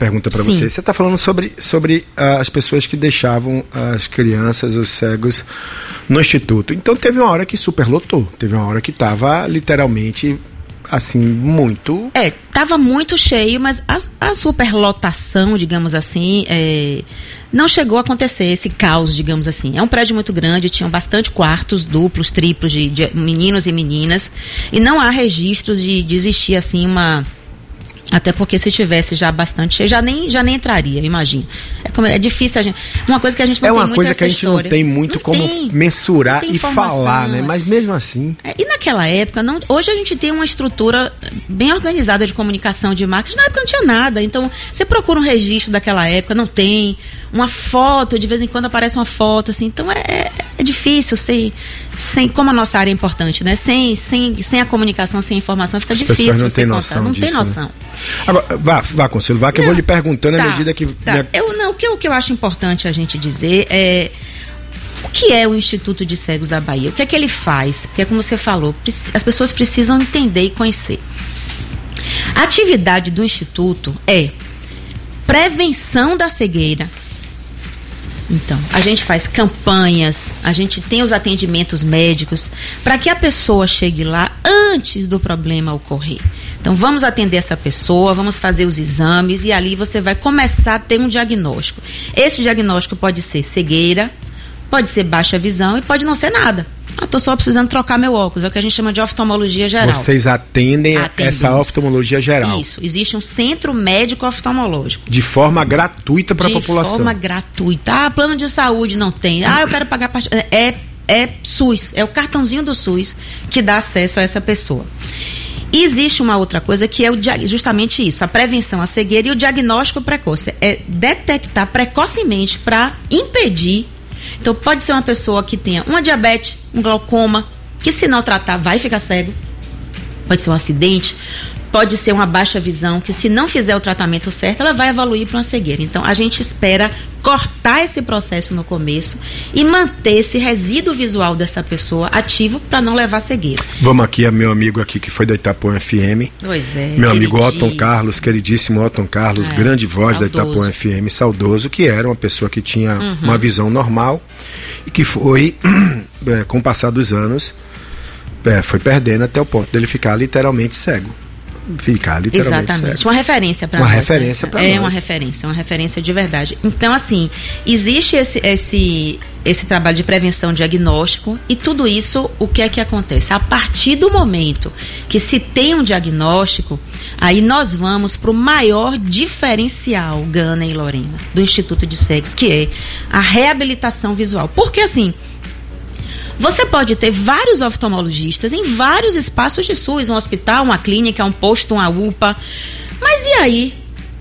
pergunta para você. Você está falando sobre as pessoas que deixavam as crianças, os cegos, no instituto. Então teve uma hora que superlotou. Teve uma hora que estava literalmente assim, muito... Estava muito cheio, mas a superlotação, digamos assim, não chegou a acontecer, esse caos, digamos assim. É um prédio muito grande, tinham bastante quartos duplos, triplos de meninos e meninas, e não há registros de existir assim até porque se tivesse já bastante cheio, já nem entraria, imagina. É difícil a gente... Uma coisa que a gente não tem muito essa história. Não tem muito como mensurar e falar, né? Mas mesmo assim... E naquela época, hoje a gente tem uma estrutura bem organizada de comunicação, de marketing. Na época não tinha nada. Então, você procura um registro daquela época, não tem. Uma foto, de vez em quando aparece uma foto, assim. Então, é difícil, como a nossa área é importante, né? Sem a comunicação, sem a informação, fica difícil. As pessoas não têm noção disso, tem noção. Né? Agora, vá, Consuelo, vá, que eu vou lhe perguntando à medida que... O que eu acho importante a gente dizer é... O que é o Instituto de Cegos da Bahia? O que é que ele faz? Porque, como você falou, as pessoas precisam entender e conhecer. A atividade do Instituto é prevenção da cegueira. Então, a gente faz campanhas, a gente tem os atendimentos médicos para que a pessoa chegue lá antes do problema ocorrer. Então, vamos atender essa pessoa, vamos fazer os exames e ali você vai começar a ter um diagnóstico. Esse diagnóstico pode ser cegueira, pode ser baixa visão e pode não ser nada. Estou só precisando trocar meu óculos, é o que a gente chama de oftalmologia geral. Vocês atendem essa oftalmologia geral? Isso, existe um centro médico oftalmológico. De forma gratuita para a população? De forma gratuita. Plano de saúde não tem. Eu quero pagar parte... É SUS, é o cartãozinho do SUS que dá acesso a essa pessoa. E existe uma outra coisa que é justamente isso, a prevenção à cegueira e o diagnóstico precoce. É detectar precocemente para impedir. Então, pode ser uma pessoa que tenha uma diabetes, um glaucoma, que se não tratar vai ficar cego. Pode ser um acidente, pode ser uma baixa visão, que se não fizer o tratamento certo, ela vai evoluir para uma cegueira. Então, a gente espera cortar esse processo no começo e manter esse resíduo visual dessa pessoa ativo para não levar cegueira. Vamos aqui a meu amigo aqui que foi da Itapuã FM. Pois é. Meu amigo Otton Carlos, queridíssimo Otton Carlos, grande voz saudoso. Da Itapuã FM, saudoso, que era uma pessoa que tinha uma visão normal e que foi, com o passar dos anos, foi perdendo até o ponto dele ficar literalmente cego. Exatamente, cego. Uma referência para nós. Uma referência para nós. Uma referência de verdade. Então, assim, existe esse trabalho de prevenção, diagnóstico, e tudo isso, o que é que acontece? A partir do momento que se tem um diagnóstico, aí nós vamos para o maior diferencial, Gana e Lorena, do Instituto de Cegos, que é a reabilitação visual. Porque, assim, você pode ter vários oftalmologistas em vários espaços de SUS, um hospital, uma clínica, um posto, uma UPA. Mas e aí?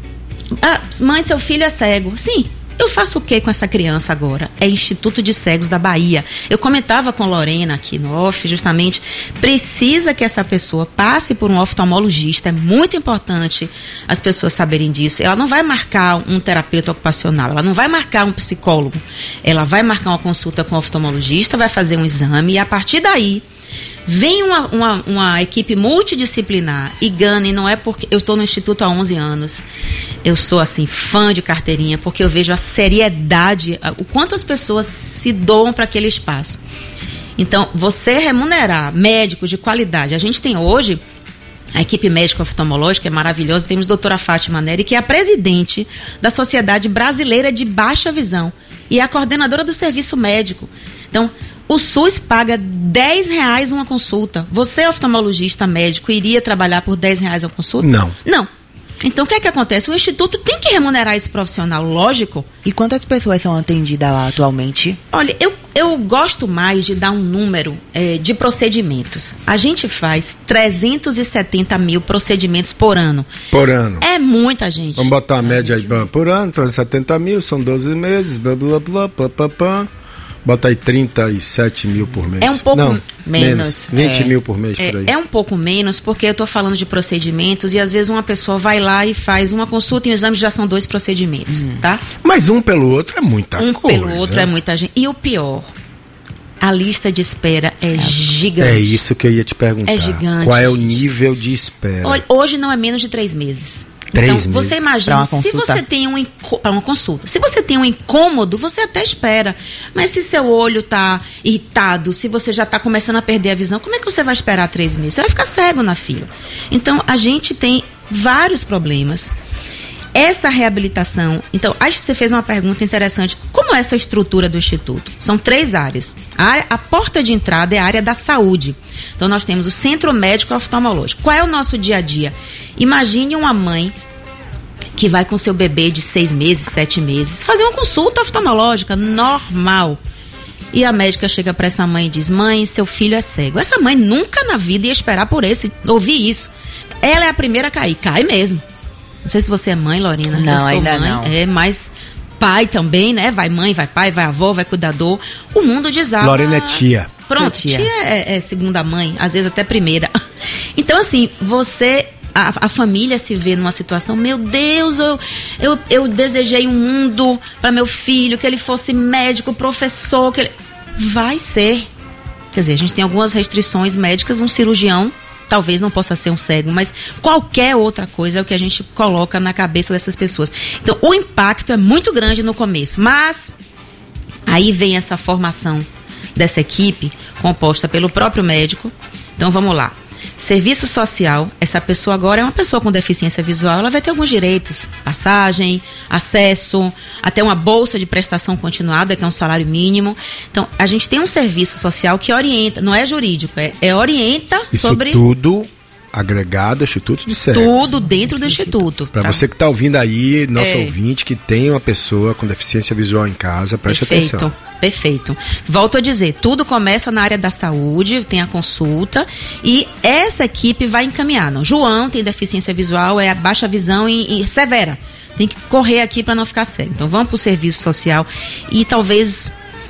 Mãe, seu filho é cego. Sim, eu faço o que com essa criança agora? É Instituto de Cegos da Bahia. Eu comentava com Lorena aqui no off, justamente, precisa que essa pessoa passe por um oftalmologista. É muito importante as pessoas saberem disso. Ela não vai marcar um terapeuta ocupacional, ela não vai marcar um psicólogo. Ela vai marcar uma consulta com o oftalmologista, vai fazer um exame e a partir daí vem uma equipe multidisciplinar. E Gane, não é porque eu estou no Instituto há 11 anos, eu sou assim fã de carteirinha, porque eu vejo a seriedade, o quanto as pessoas se doam para aquele espaço. Então, você remunerar médicos de qualidade, a gente tem hoje a equipe médica oftalmológica, é maravilhosa, temos a doutora Fátima Neri, que é a presidente da Sociedade Brasileira de Baixa Visão e é a coordenadora do serviço médico. Então, o SUS paga R$10 uma consulta. Você, oftalmologista médico, iria trabalhar por R$10 a consulta? Não. Então, o que é que acontece? O Instituto tem que remunerar esse profissional, lógico. E quantas pessoas são atendidas lá atualmente? Olha, eu gosto mais de dar um número de procedimentos. A gente faz 370 mil procedimentos por ano. Por ano? É muita gente. Vamos botar a média aí por ano, 370 mil, são 12 meses, blá, blá, blá, blá, blá, blá. Bota aí 37 mil por mês. É um pouco menos. 20 mil por mês, por aí. É um pouco menos, porque eu estou falando de procedimentos e às vezes uma pessoa vai lá e faz uma consulta e o exame já são 2 procedimentos, tá? Mas um pelo outro é muita coisa. Um pelo outro é muita gente. E o pior, a lista de espera é gigante. É isso que eu ia te perguntar. É gigante. Qual é o nível de espera? Olha, hoje não é menos de 3 meses. 3 meses. Você imagina, se você tem para uma consulta, se você tem um incômodo, você até espera. Mas se seu olho tá irritado, se você já tá começando a perder a visão, como é que você vai esperar 3 meses? Você vai ficar cego na fila. Então, a gente tem vários problemas. Essa reabilitação, então, acho que você fez uma pergunta interessante. Como é essa estrutura do Instituto? São 3 áreas. A porta de entrada é a área da saúde. Então, nós temos o Centro Médico Oftalmológico. Qual é o nosso dia a dia? Imagine uma mãe que vai com seu bebê de 6 meses, 7 meses, fazer uma consulta oftalmológica normal. E a médica chega para essa mãe e diz: mãe, seu filho é cego. Essa mãe nunca na vida ia esperar por ouvir isso. Ela é a primeira a cair. Cai mesmo. Não sei se você é mãe, Lorena. Não, eu sou ainda mãe, não. Mas pai também, né? Vai mãe, vai pai, vai avó, vai cuidador. O mundo desaba. Lorena é tia. Pronto, tia é segunda mãe, às vezes até primeira. Então, assim, a família se vê numa situação: meu Deus, eu desejei um mundo para meu filho, que ele fosse médico, professor, que ele... Vai ser. Quer dizer, a gente tem algumas restrições médicas, um cirurgião talvez não possa ser um cego, mas qualquer outra coisa é o que a gente coloca na cabeça dessas pessoas. Então, o impacto é muito grande no começo, mas aí vem essa formação dessa equipe composta pelo próprio médico. Então, vamos lá. Serviço social, essa pessoa agora é uma pessoa com deficiência visual, ela vai ter alguns direitos, passagem, acesso, até uma bolsa de prestação continuada, que é um salário mínimo. Então, a gente tem um serviço social que orienta, não é jurídico, orienta isso sobre... tudo agregado ao Instituto de Cego. Tudo dentro do Instituto. Para você que está ouvindo aí, nosso ouvinte, que tem uma pessoa com deficiência visual em casa, preste atenção. Perfeito. Volto a dizer, tudo começa na área da saúde, tem a consulta e essa equipe vai encaminhar. Não, João tem deficiência visual, é baixa visão e severa. Tem que correr aqui para não ficar cego. Então vamos para o serviço social e talvez,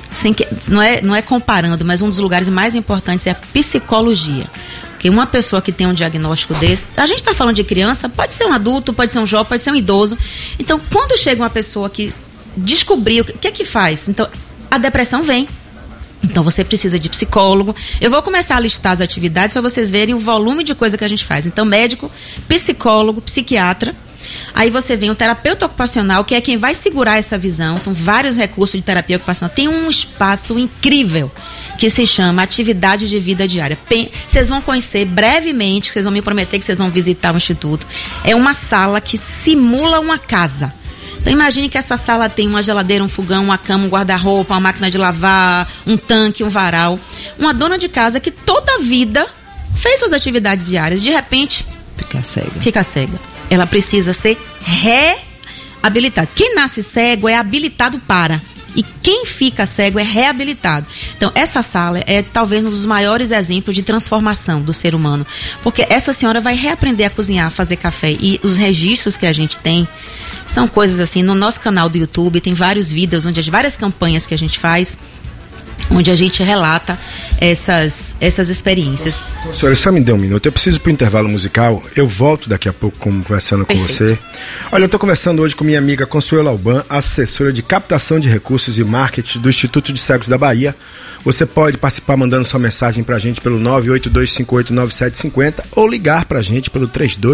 não é comparando, mas um dos lugares mais importantes é a psicologia. Porque uma pessoa que tem um diagnóstico desse, a gente está falando de criança, pode ser um adulto, pode ser um jovem, pode ser um idoso. Então, quando chega uma pessoa que descobriu, o que é que faz? Então, a depressão vem. Então, você precisa de psicólogo. Eu vou começar a listar as atividades para vocês verem o volume de coisa que a gente faz. Então, médico, psicólogo, psiquiatra. Aí você vem o terapeuta ocupacional, que é quem vai segurar essa visão. São vários recursos de terapia ocupacional. Tem um espaço incrível que se chama Atividade de Vida Diária. Vocês vão conhecer brevemente, vocês vão me prometer que vocês vão visitar o Instituto. É uma sala que simula uma casa. Então imagine que essa sala tem uma geladeira, um fogão, uma cama, um guarda-roupa, uma máquina de lavar, um tanque, um varal. Uma dona de casa que toda a vida fez suas atividades diárias. De repente, fica cega. Ela precisa ser reabilitada. Quem nasce cego é habilitado para. E quem fica cego é reabilitado. Então, essa sala é talvez um dos maiores exemplos de transformação do ser humano. Porque essa senhora vai reaprender a cozinhar, a fazer café. E os registros que a gente tem são coisas assim. No nosso canal do YouTube tem vários vídeos, várias campanhas que a gente faz, onde a gente relata essas experiências. Senhora, só me dê um minuto. Eu preciso ir para o intervalo musical. Eu volto daqui a pouco conversando com você. Olha, eu estou conversando hoje com minha amiga Consuelo Alban, assessora de captação de recursos e marketing do Instituto de Cegos da Bahia. Você pode participar mandando sua mensagem para a gente pelo 982589750 ou ligar para a gente pelo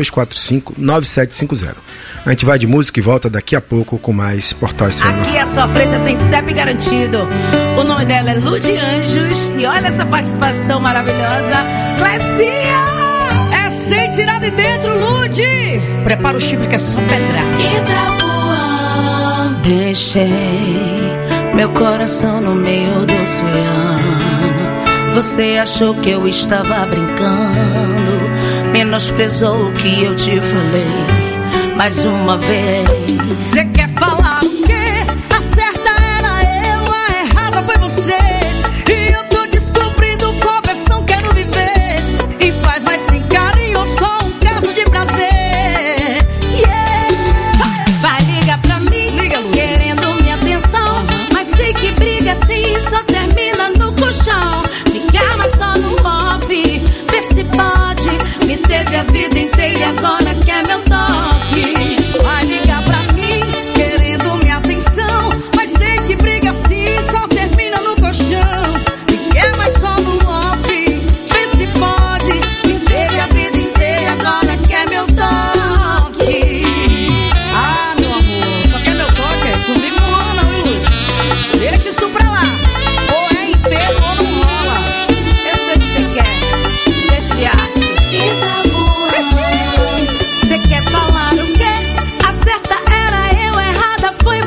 32459750. A gente vai de música e volta daqui a pouco com mais Portal Extremo. Aqui a sofrência tem CEP garantido. O nome dela é Lude Anjos. E olha essa participação maravilhosa. Clecinha! É sem tirar de dentro, Lude! Prepara o chifre que é só pedrada. Itapuã. Deixei meu coração no meio do oceano. Você achou que eu estava brincando, menosprezou o que eu te falei. Mais uma vez, você quer falar o quê? A certa era eu, a errada foi você. E eu tô descobrindo qual versão quero viver. Em paz, mas sem carinho, só um caso de prazer. Vai ligar pra mim, querendo minha atenção. Mas sei que briga assim só termina no colchão. Me calma só no off, vê se pode. Me teve a vida inteira e agora quer meu toque. Vai ligar pra mim, querendo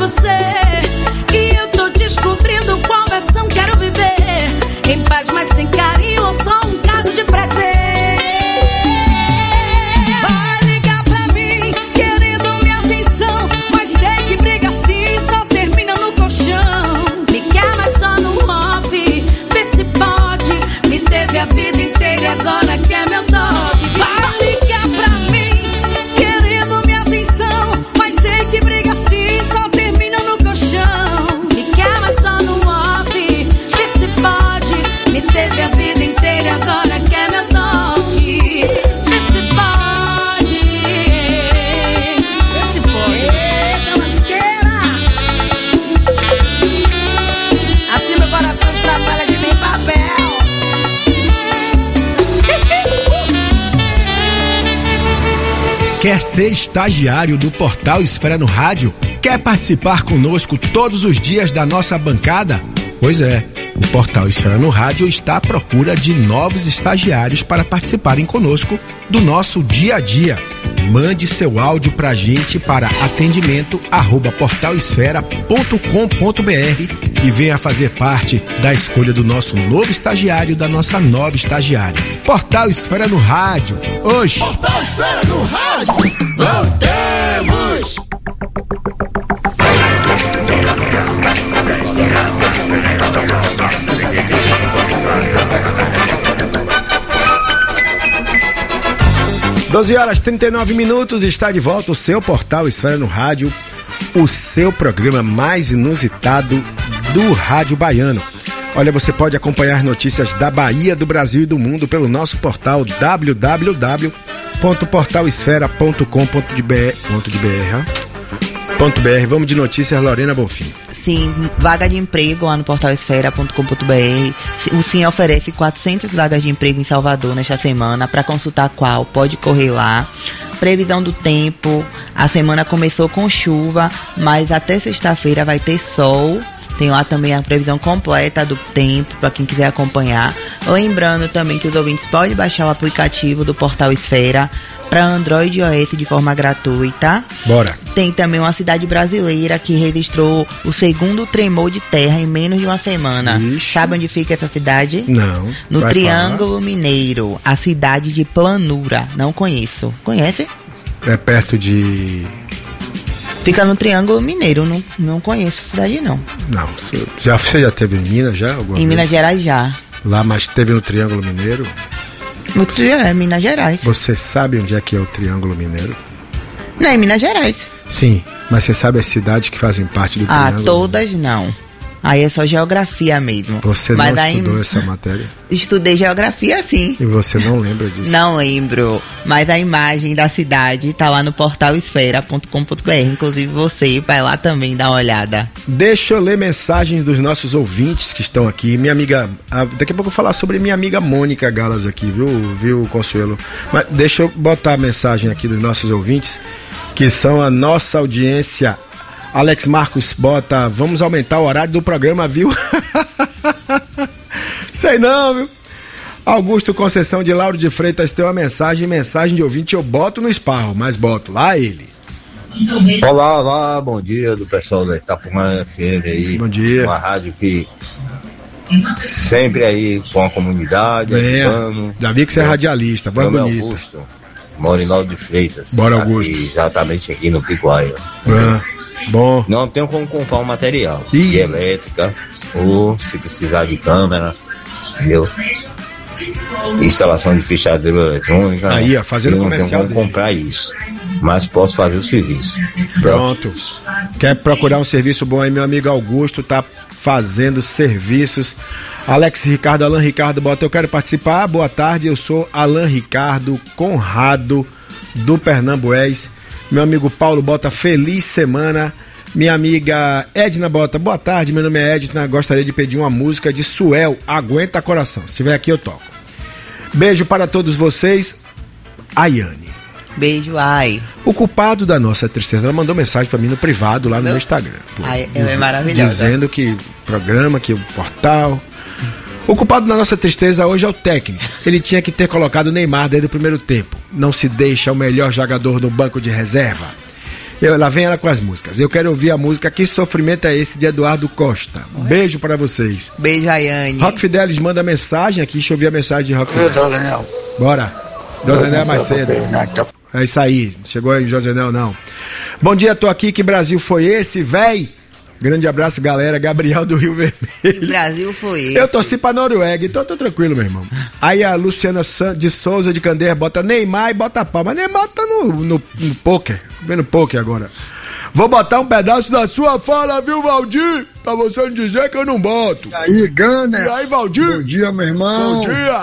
você. E eu tô descobrindo qual versão quero viver. Em paz, mas sem carinho, ou só um caso de prazer. Vai ligar pra mim, querendo minha atenção, mas sei que briga assim só termina no colchão. Me quer, mas só no off, vê se pode. Me teve a vida inteira e agora quer meu toque. Vai ligar pra mim, querendo minha atenção, mas sei que briga assim só termina no colchão. Me quer, mas só no off, vê se pode. Me teve a vida inteira e agora quer meu toque. Vê se pode, vê se pode. Eita lasqueira, assim meu coração está sala de nem papel. Quer ser estagiário do Portal Esfera no Rádio? Quer participar conosco todos os dias da nossa bancada? Pois é, o Portal Esfera no Rádio está à procura de novos estagiários para participarem conosco do nosso dia a dia. Mande seu áudio pra gente para atendimento@portalesfera.com.br e venha fazer parte da escolha do nosso novo estagiário, da nossa nova estagiária. Portal Esfera no Rádio, hoje. Portal Esfera no Rádio, voltemos! 12h39, está de volta o seu Portal Esfera no Rádio, o seu programa mais inusitado do rádio baiano. Olha, você pode acompanhar notícias da Bahia, do Brasil e do mundo pelo nosso portal www.portalesfera.com.br. Vamos de notícias, Lorena Bonfim. Sim, vaga de emprego lá no portalesfera.com.br. O Sim oferece 400 vagas de emprego em Salvador nesta semana. Para consultar qual, pode correr lá. Previsão do tempo, a semana começou com chuva, mas até sexta-feira vai ter sol. Tem lá também a previsão completa do tempo para quem quiser acompanhar. Lembrando também que os ouvintes podem baixar o aplicativo do Portal Esfera para Android e iOS de forma gratuita. Bora. Tem também uma cidade brasileira que registrou o segundo tremor de terra em menos de uma semana. Ixi. Sabe onde fica essa cidade? Não. No Vai Triângulo falar. Mineiro, a cidade de Planura. Não conheço. Conhece? É perto de... Fica no Triângulo Mineiro. Não conheço a cidade, não. Não. Você já teve em Minas já? Em Minas Gerais já. Lá, mas teve no Triângulo Mineiro? É Minas Gerais. Você sabe onde é que é o Triângulo Mineiro? Não, é Minas Gerais. Sim, mas você sabe as cidades que fazem parte do Triângulo? Todas não. Aí é só geografia mesmo. Você mas não aí, estudou essa matéria? Estudei geografia, sim. E você não lembra disso? Não lembro. Mas a imagem da cidade tá lá no portalesfera.com.br. Inclusive você vai lá também dar uma olhada. Deixa eu ler mensagens dos nossos ouvintes que estão aqui. Minha amiga... Daqui a pouco eu vou falar sobre minha amiga Mônica Galas aqui, viu, Consuelo? Mas deixa eu botar a mensagem aqui dos nossos ouvintes, que são a nossa audiência. Alex Marcos bota: vamos aumentar o horário do programa, viu? Sei não, viu? Augusto Conceição de Lauro de Freitas tem uma mensagem de ouvinte, eu boto no esparro, mas boto lá ele. Olá, bom dia do pessoal da Itapuã FM aí. Bom dia. Uma rádio que sempre aí com a comunidade, ajudando. Já vi que você é radialista, voz bonita. Meu Augusto, moro em Lauro de Freitas. Bora, Augusto. Exatamente aqui no Picuaia. Bom. Não tenho como comprar um material de elétrica, ou se precisar de câmera, entendeu? Instalação de fichadeira eletrônica. Aí, ó, fazendo comercial. Não tenho como comprar isso, mas posso fazer o serviço. Pronto. Quer procurar um serviço bom aí, meu amigo Augusto tá fazendo serviços. Alex Ricardo, Alan Ricardo bota: eu quero participar. Boa tarde, eu sou Alan Ricardo Conrado do Pernambués. Meu amigo Paulo bota: feliz semana. Minha amiga Edna bota: boa tarde, meu nome é Edna, gostaria de pedir uma música de Suel, Aguenta Coração. Se tiver aqui eu toco. Beijo para todos vocês. Ayane. Beijo, ai. O culpado da nossa tristeza, ela mandou mensagem para mim no privado lá no meu Instagram. Ela é maravilhosa. Dizendo que o programa, que o portal... O culpado da nossa tristeza hoje é o técnico. Ele tinha que ter colocado o Neymar desde o primeiro tempo. Não se deixa o melhor jogador no banco de reserva. Lá vem ela com as músicas. Eu quero ouvir a música Que Sofrimento é Esse, de Eduardo Costa. Um beijo pra vocês. Beijo, Rayane. Rock Fidelis manda mensagem aqui. Deixa eu ouvir a mensagem de Rock Fidelis. Bora. Josenel mais cedo. É isso aí. Chegou aí, Josenel, não. Bom dia, tô aqui. Que Brasil foi esse, véi? Grande abraço, galera. Gabriel do Rio Vermelho. Brasil foi esse. Eu torci pra Noruega, então tô tranquilo, meu irmão. Aí a Luciana de Souza de Candeia bota Neymar e bota pau. Mas Neymar tá no pôquer. Vendo pôquer agora. Vou botar um pedaço da sua fala, viu, Valdir? Pra você não dizer que eu não boto. E aí, Gunner? E aí, Valdir? Bom dia, meu irmão. Bom dia.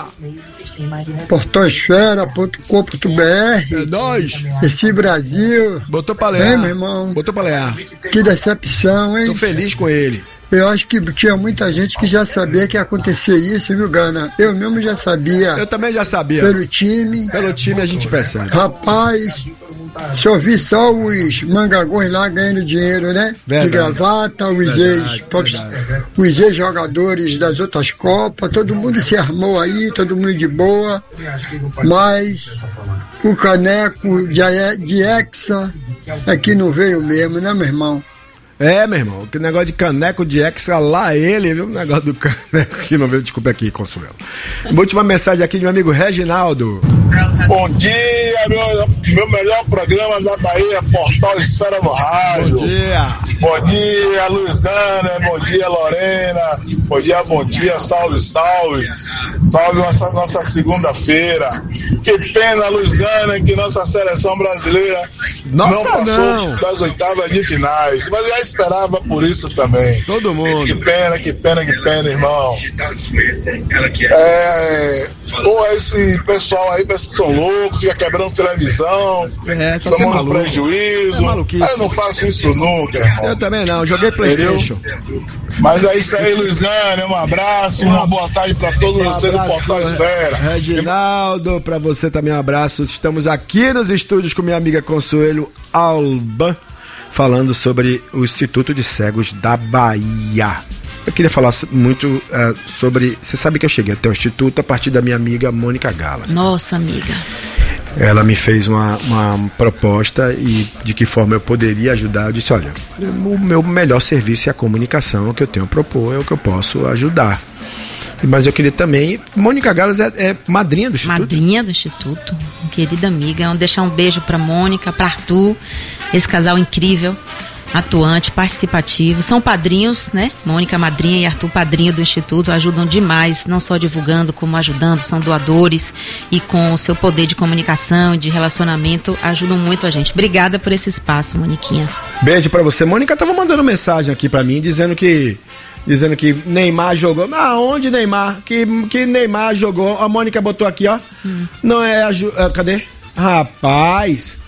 Portosfera.com.br. É nóis. Esse Brasil. Botou pra lear. Hein, meu irmão? Botou pra lear. Que decepção, hein? Tô feliz com ele. Eu acho que tinha muita gente que já sabia que ia acontecer isso, viu, Gana? Eu mesmo já sabia. Eu também já sabia. Pelo time. Pelo time a gente percebe. Rapaz, só vi só os mangagões lá ganhando dinheiro, né? Verdade. De gravata, os ex-jogadores das outras Copas, todo mundo se armou aí, todo mundo de boa. Mas o caneco de Hexa aqui não veio mesmo, né, meu irmão? É, meu irmão, que negócio de caneco de Hexa lá ele, viu? O negócio do caneco que não veio, desculpa aqui, Consuelo. Uma última mensagem aqui de meu amigo Reginaldo. Bom dia, meu melhor programa da Bahia, Portal Esfera no Rádio. Bom dia. Bom dia, Luiz Dana, bom dia, Lorena, bom dia, salve, salve. Salve nossa segunda-feira. Que pena, Luiz Dana, que nossa seleção brasileira não passou das oitavas de finais. Mas já esperava por isso também. Todo mundo. Que pena, irmão. Esse pessoal aí parece que são loucos, fica quebrando televisão, tomando prejuízo. Eu não faço isso nunca, irmão. Eu também não, joguei PlayStation. Mas é isso aí, Luiz Gane, um abraço, uma boa tarde pra todos vocês do Portal Esfera. Reginaldo, pra você também um abraço. Estamos aqui nos estúdios com minha amiga Consuelo Alban, falando sobre o Instituto de Cegos da Bahia. Eu queria falar muito sobre... Você sabe que eu cheguei até o Instituto a partir da minha amiga Mônica Galas. Nossa, amiga. Ela me fez uma proposta e de que forma eu poderia ajudar. Eu disse, olha, o meu melhor serviço é a comunicação, o que eu tenho a propor é o que eu posso ajudar. Mas eu queria também... Mônica Galas é madrinha do Instituto? Madrinha do Instituto, querida amiga. Vamos deixar um beijo pra Mônica, pra Arthur, esse casal incrível, atuante, participativo. São padrinhos, né? Mônica madrinha e Arthur padrinho do Instituto. Ajudam demais, não só divulgando, como ajudando. São doadores e com o seu poder de comunicação e de relacionamento ajudam muito a gente. Obrigada por esse espaço, Moniquinha. Beijo pra você. Mônica tava mandando mensagem aqui pra mim, dizendo que Neymar jogou. Onde Neymar? Que Neymar jogou. A Mônica botou aqui, ó. Não é cadê? Rapaz,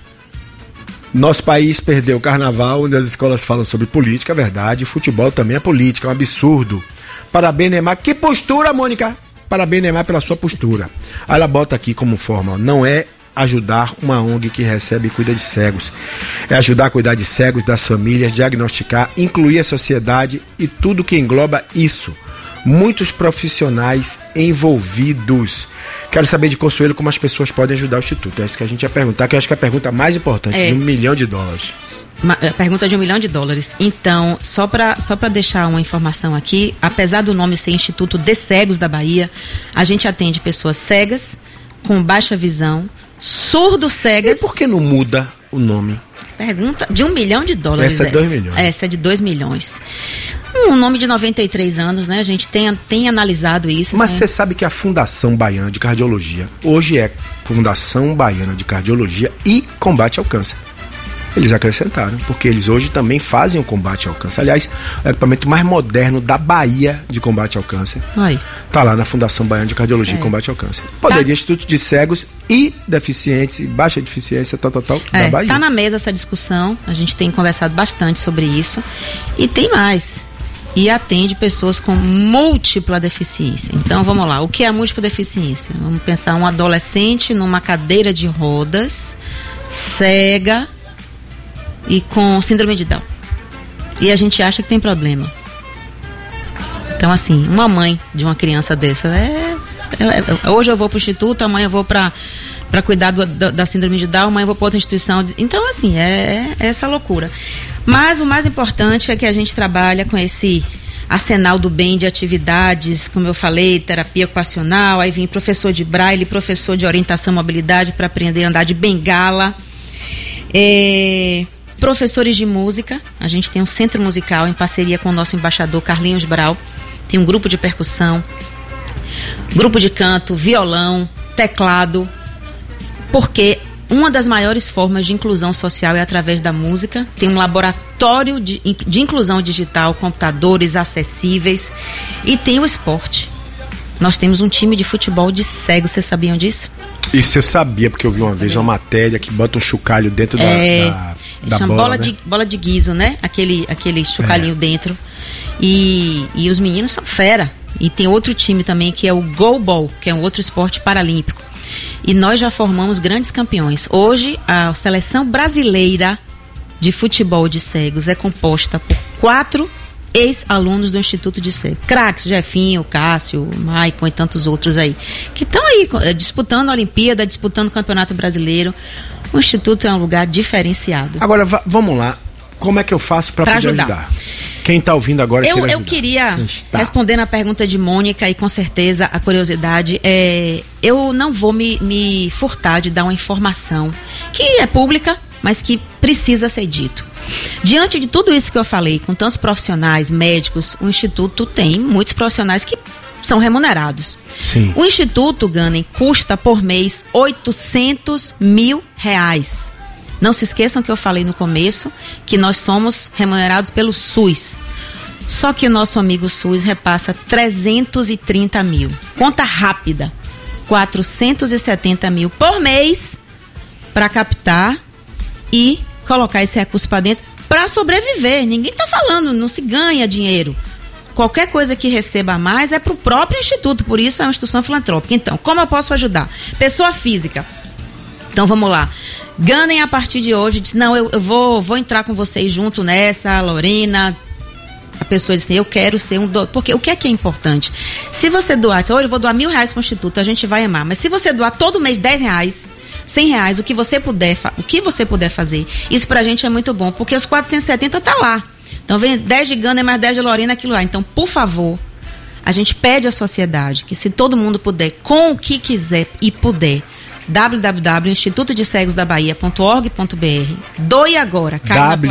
nosso país perdeu o carnaval, onde as escolas falam sobre política, verdade. Futebol também é política, é um absurdo. Parabéns, Neymar. Que postura, Mônica? Parabéns, Neymar, pela sua postura. Aí ela bota aqui como forma, ó, não é ajudar uma ONG que recebe e cuida de cegos. É ajudar a cuidar de cegos, das famílias, diagnosticar, incluir a sociedade e tudo que engloba isso. Muitos profissionais envolvidos. Quero saber de Consuelo como as pessoas podem ajudar o Instituto. É isso que a gente ia perguntar, que eu acho que é a pergunta mais importante, de $1 milhão. Pergunta de $1 milhão. Então, só pra deixar uma informação aqui, apesar do nome ser Instituto de Cegos da Bahia, a gente atende pessoas cegas, com baixa visão, surdos cegas. E por que não muda o nome? Pergunta de $1 milhão. Essa é 2 milhões. Essa é de 2 milhões. Um nome de 93 anos, né? A gente tem analisado isso. Mas você sabe que a Fundação Baiana de Cardiologia hoje é Fundação Baiana de Cardiologia e Combate ao Câncer. Eles acrescentaram, porque eles hoje também fazem o combate ao câncer. Aliás, o equipamento mais moderno da Bahia de combate ao câncer está lá na Fundação Baiana de Cardiologia e Combate ao Câncer. Poderia Instituto de Cegos e Deficientes, e Baixa Deficiência, tal, da Bahia. Está na mesa essa discussão, a gente tem conversado bastante sobre isso. E tem mais. E atende pessoas com múltipla deficiência. Então, vamos lá. O que é a múltipla deficiência? Vamos pensar um adolescente numa cadeira de rodas, cega e com síndrome de Down. E a gente acha que tem problema. Então, assim, uma mãe de uma criança dessa hoje eu vou pro Instituto, amanhã eu vou pra para cuidar da síndrome de Down, amanhã eu vou para outra instituição. Então, assim, é essa loucura. Mas o mais importante é que a gente trabalha com esse arsenal do bem de atividades, como eu falei, terapia ocupacional, aí vem professor de braille, professor de orientação e mobilidade para aprender a andar de bengala, professores de música. A gente tem um centro musical em parceria com o nosso embaixador Carlinhos Brau, tem um grupo de percussão, grupo de canto, violão, teclado, porque uma das maiores formas de inclusão social é através da música. Tem um laboratório de inclusão digital, computadores acessíveis, e tem o esporte. Nós temos um time de futebol de cegos, vocês sabiam disso? Isso eu sabia, porque eu vi uma vez uma matéria que bota um chocalho dentro da bola, né? Bola de guiso, né? Aquele chocalhinho dentro. E os meninos são fera. E tem outro time também que é o Goalball, que é um outro esporte paralímpico. E nós já formamos grandes campeões. Hoje, a seleção brasileira de futebol de cegos é composta por 4 ex-alunos do Instituto de Cegos. Craques, Jefinho, Cássio, Maicon e tantos outros aí, que estão aí disputando a Olimpíada, disputando o Campeonato Brasileiro. O Instituto é um lugar diferenciado. Agora, vamos lá. Como é que eu faço para poder ajudar? Quem está ouvindo agora eu queria responder na pergunta de Mônica, e com certeza a curiosidade eu não vou me furtar de dar uma informação que é pública, mas que precisa ser dito. Diante de tudo isso que eu falei, com tantos profissionais, médicos, o Instituto tem muitos profissionais que são remunerados. Sim. O Instituto, Ganem, custa por mês R$800 mil. Não se esqueçam que eu falei no começo que nós somos remunerados pelo SUS. Só que o nosso amigo SUS repassa 330 mil. Conta rápida. 470 mil por mês para captar e colocar esse recurso para dentro para sobreviver. Ninguém está falando, não se ganha dinheiro. Qualquer coisa que receba mais é para o próprio Instituto, por isso é uma instituição filantrópica. Então, como eu posso ajudar? Pessoa física. Então, vamos lá. Ganem a partir de hoje, diz, não, eu vou entrar com vocês junto nessa, Lorena. A pessoa diz assim, eu quero ser um doador. Porque o que é importante? Se você doar, hoje eu vou doar R$1.000 para o Instituto, a gente vai amar. Mas se você doar todo mês R$10, R$100, o que você puder fazer, isso pra gente é muito bom, porque os 470 tá lá. Então vem 10 de Ganem mais 10 de Lorena, aquilo lá. Então, por favor, a gente pede à sociedade que, se todo mundo puder, com o que quiser e puder, www.institutodecegosdabahia.org.br. Doe agora.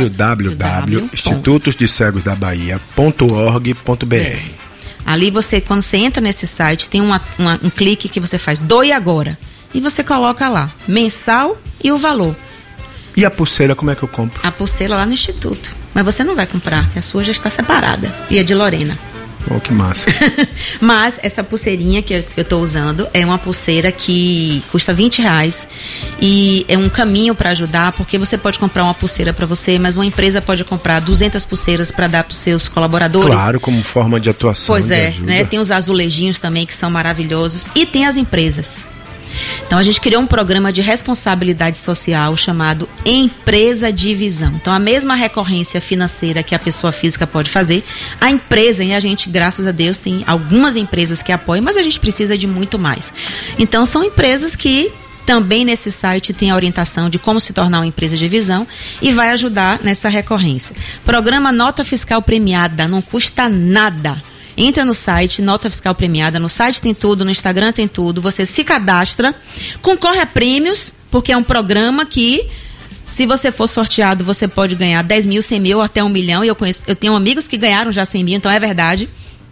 www.institutosdecegosdabahia.org.br. Ali você, quando você entra nesse site, tem um clique que você faz Doe agora. E você coloca lá, mensal e o valor. E a pulseira, como é que eu compro? A pulseira lá no Instituto. Mas você não vai comprar, porque a sua já está separada. E é de Lorena. Oh, que massa. Mas essa pulseirinha que eu estou usando é uma pulseira que custa R$20 e é um caminho para ajudar, porque você pode comprar uma pulseira para você, mas uma empresa pode comprar 200 pulseiras para dar para os seus colaboradores. Claro, como forma de atuação. Pois é, né? Tem os azulejinhos também, que são maravilhosos, e tem as empresas. Então a gente criou um programa de responsabilidade social chamado Empresa de Visão. Então a mesma recorrência financeira que a pessoa física pode fazer, a empresa, e a gente, graças a Deus, tem algumas empresas que apoiam, mas a gente precisa de muito mais. Então são empresas que também nesse site tem a orientação de como se tornar uma empresa de visão e vai ajudar nessa recorrência. Programa Nota Fiscal Premiada, não custa nada. Entra no site, Nota Fiscal Premiada, no site tem tudo, no Instagram tem tudo, você se cadastra, concorre a prêmios, porque é um programa que, se você for sorteado, você pode ganhar 10 mil, 100 mil, até 1 milhão, e eu tenho amigos que ganharam já 100 mil, então é verdade.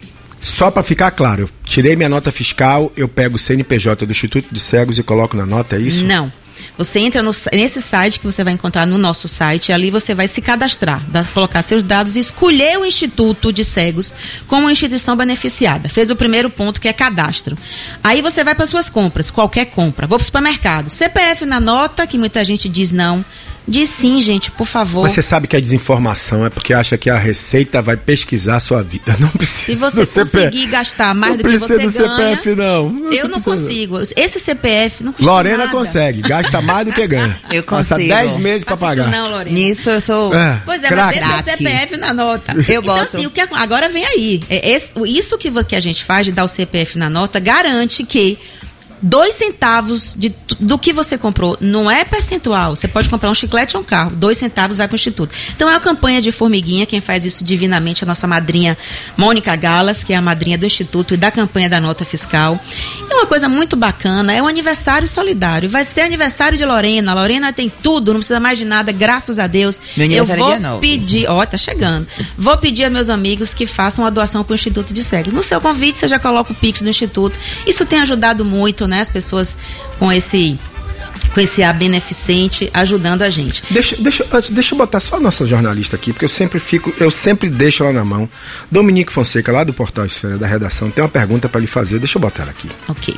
Só para ficar claro, eu tirei minha nota fiscal, eu pego o CNPJ do Instituto de Cegos e coloco na nota, é isso? Não. Você entra nesse site que você vai encontrar no nosso site, ali você vai se cadastrar, colocar seus dados e escolher o Instituto de Cegos como uma instituição beneficiada. Fez o primeiro ponto, que é cadastro. Aí você vai para suas compras, qualquer compra. Vou para o supermercado. CPF na nota, que muita gente diz não. Diz sim, gente, por favor. Mas você sabe que a desinformação é porque acha que a Receita vai pesquisar a sua vida. Não precisa. Se você conseguir gastar mais do que você ganha... Não precisa do CPF, não. Eu não consigo. Esse CPF não custa Lorena nada. consegue. Gasta mais do que ganha. Eu Passa consigo. 10 meses pra pagar. Não, Lorena. Nisso eu sou... Pois é, craque. mas esse é o CPF na nota. Eu boto. Então, assim, agora vem aí. Isso que a gente faz de dar o CPF na nota garante que 2 centavos do que você comprou, não é percentual. Você pode comprar um chiclete ou um carro, 2 centavos vai para o Instituto. Então é uma campanha de formiguinha, quem faz isso divinamente é a nossa madrinha Mônica Galas, que é a madrinha do Instituto e da campanha da nota fiscal. E uma coisa muito bacana é o aniversário solidário. Vai ser aniversário de Lorena. A Lorena tem tudo, não precisa mais de nada, graças a Deus. Eu vou pedir, tá chegando. Vou pedir a meus amigos que façam a doação para o Instituto de Cegos. No seu convite, você já coloca o Pix do Instituto. Isso tem ajudado muito, né? As pessoas com esse ar beneficente ajudando a gente. Deixa eu botar só a nossa jornalista aqui, porque eu sempre deixo ela na mão. Dominique Fonseca, lá do Portal Esfera, da redação, tem uma pergunta para lhe fazer. Deixa eu botar ela aqui. Ok.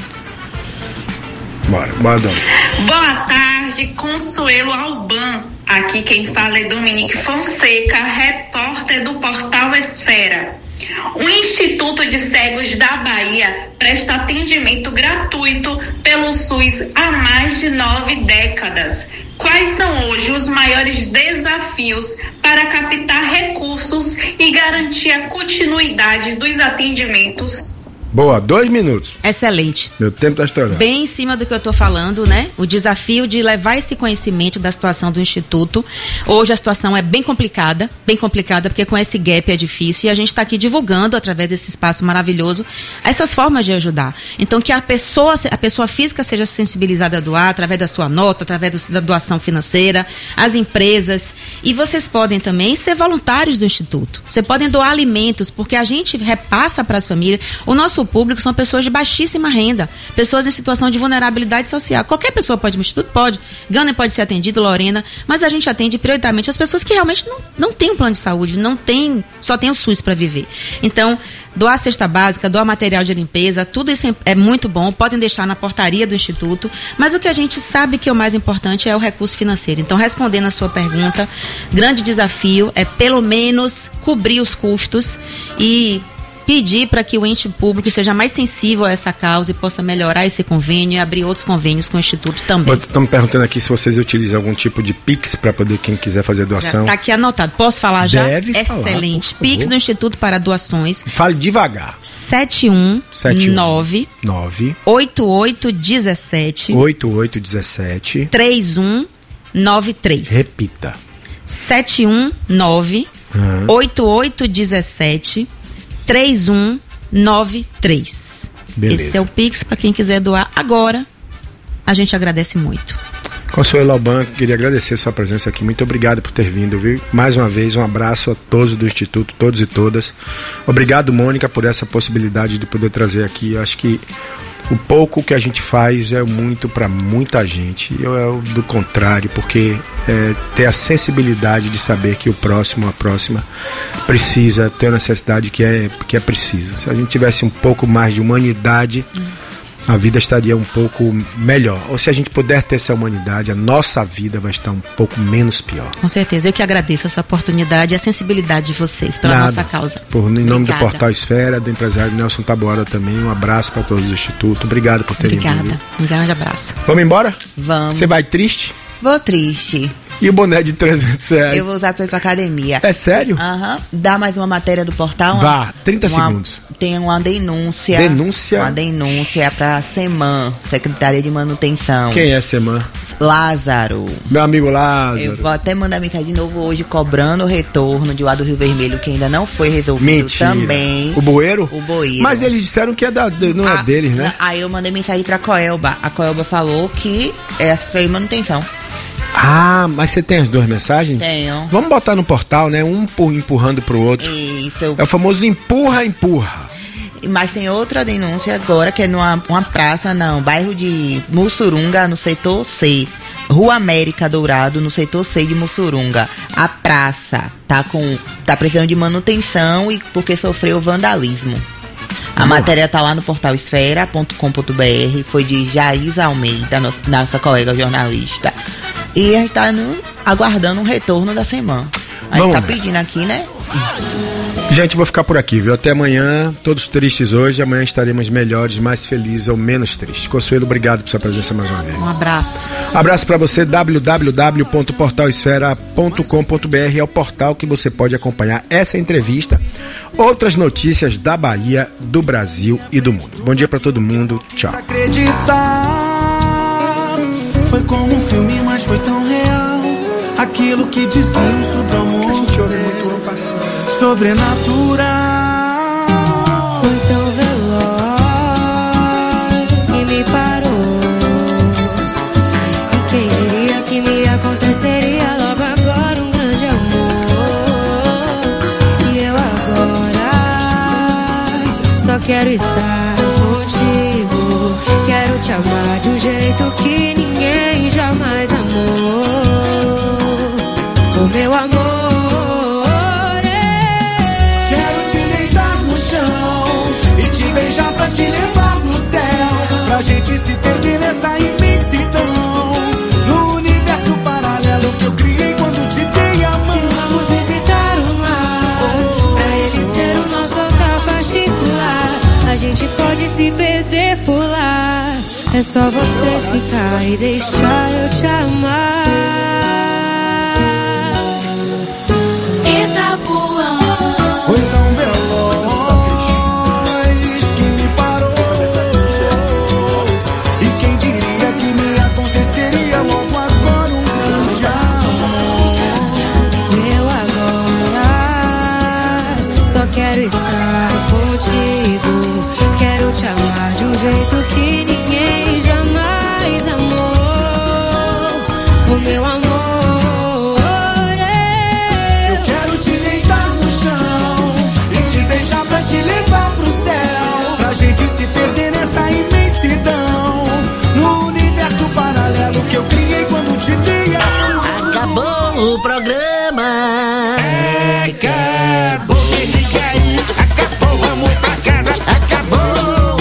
Bora, Dona. Boa tarde, Consuelo Alban. Aqui quem fala é Dominique Fonseca, repórter do Portal Esfera. O Instituto de Cegos da Bahia presta atendimento gratuito pelo SUS há mais de 9 décadas. Quais são hoje os maiores desafios para captar recursos e garantir a continuidade dos atendimentos? Boa, 2 minutos. Excelente. Meu tempo está estourando. Bem em cima do que eu estou falando, né? O desafio de levar esse conhecimento da situação do Instituto. Hoje a situação é bem complicada, porque com esse gap é difícil e a gente está aqui divulgando, através desse espaço maravilhoso, essas formas de ajudar. Então, que a pessoa física seja sensibilizada a doar, através da sua nota, através da doação financeira, as empresas. E vocês podem também ser voluntários do Instituto. Vocês podem doar alimentos, porque a gente repassa para as famílias. O nosso público são pessoas de baixíssima renda, pessoas em situação de vulnerabilidade social. Qualquer pessoa pode ir no Instituto? Pode. Gana pode ser atendido, Lorena, mas a gente atende prioritariamente as pessoas que realmente não têm um plano de saúde, só tem o SUS para viver. Então, doar cesta básica, doar material de limpeza, tudo isso é muito bom, podem deixar na portaria do Instituto, mas o que a gente sabe que é o mais importante é o recurso financeiro. Então, respondendo a sua pergunta, grande desafio é pelo menos cobrir os custos e pedir para que o ente público seja mais sensível a essa causa e possa melhorar esse convênio e abrir outros convênios com o Instituto também. Estamos perguntando aqui se vocês utilizam algum tipo de Pix para poder, quem quiser fazer doação. Está aqui anotado. Posso falar já? Deve falar. Excelente. Pix do Instituto para doações. Fale devagar. 719 8817 3193. Repita. 719 8817 3193. Beleza. Esse é o Pix para quem quiser doar agora. A gente agradece muito. Consuelo Alban, queria agradecer a sua presença aqui. Muito obrigado por ter vindo, viu? Mais uma vez, um abraço a todos do Instituto, todos e todas. Obrigado, Mônica, por essa possibilidade de poder trazer aqui. Eu acho que o pouco que a gente faz é muito para muita gente. Eu do contrário, porque ter a sensibilidade de saber que o próximo, a próxima, precisa ter a necessidade que é preciso. Se a gente tivesse um pouco mais de humanidade, a vida estaria um pouco melhor. Ou se a gente puder ter essa humanidade, a nossa vida vai estar um pouco menos pior. Com certeza. Eu que agradeço essa oportunidade e a sensibilidade de vocês pela nossa causa. Em nome do Portal Esfera, do empresário Nelson Taboada também, um abraço para todos do Instituto. Obrigado por terem vindo. Obrigada. Um grande abraço. Vamos embora? Vamos. Você vai triste? Vou triste. E o boné de R$300? Eu vou usar pra ir pra academia. É sério? Aham. Dá mais uma matéria do portal? Vá, 30 segundos. Tem uma denúncia. Denúncia? Uma denúncia pra SEMAN, Secretaria de Manutenção. Quem é SEMAN? Lázaro. Meu amigo Lázaro. Eu vou até mandar mensagem de novo hoje, cobrando o retorno de lá do Rio Vermelho, que ainda não foi resolvido. Mentira. Também. O bueiro? O bueiro. Mas eles disseram que é não é deles, né? Aí eu mandei mensagem pra Coelba. A Coelba falou que foi manutenção. Ah, mas você tem as duas mensagens? Tenho. Vamos botar no portal, né? Um empurrando pro outro. Isso. É o famoso empurra. Mas tem outra denúncia agora, que é numa praça, bairro de Mussurunga, no setor C. Rua América Dourado, no setor C de Mussurunga. A praça tá precisando de manutenção e porque sofreu vandalismo. A matéria tá lá no portal esfera.com.br, foi de Jaísa Almeida, nossa colega jornalista. E a gente tá aguardando um retorno da SEMAN. A gente tá pedindo aqui, né? Gente, vou ficar por aqui, viu? Até amanhã, todos tristes hoje. Amanhã estaremos melhores, mais felizes ou menos tristes. Consuelo, obrigado por sua presença mais uma vez. Um abraço. Abraço para você, www.portalesfera.com.br é o portal que você pode acompanhar essa entrevista, outras notícias da Bahia, do Brasil e do mundo. Bom dia para todo mundo. Tchau. Acreditar foi como um filme, mas foi tão real. Aquilo que diziam sobre o amor sobrenatural. Foi tão veloz que me parou. E quem diria que me aconteceria logo agora um grande amor. E eu agora só quero estar contigo. Quero te amar de um jeito que ninguém jamais amou. O meu amor, quero te deitar no chão e te beijar pra te levar pro céu, pra gente se perder nessa imensidão, no universo paralelo que eu criei quando te dei a mão. Vamos visitar o mar, pra ele ser o nosso altar particular. A gente pode se perder por lá, é só você ficar e deixar eu te amar. Foi tão veloz que me parou. E quem diria que me aconteceria logo agora um grande amor. Eu agora só quero estar contigo. Quero te amar de um jeito que ninguém jamais amou. O meu amor, pra te levar pro céu, pra gente se perder nessa imensidão, no universo paralelo que eu criei quando te dei a mão. Acabou o programa. Acabou, acabou, vamos pra casa. Acabou.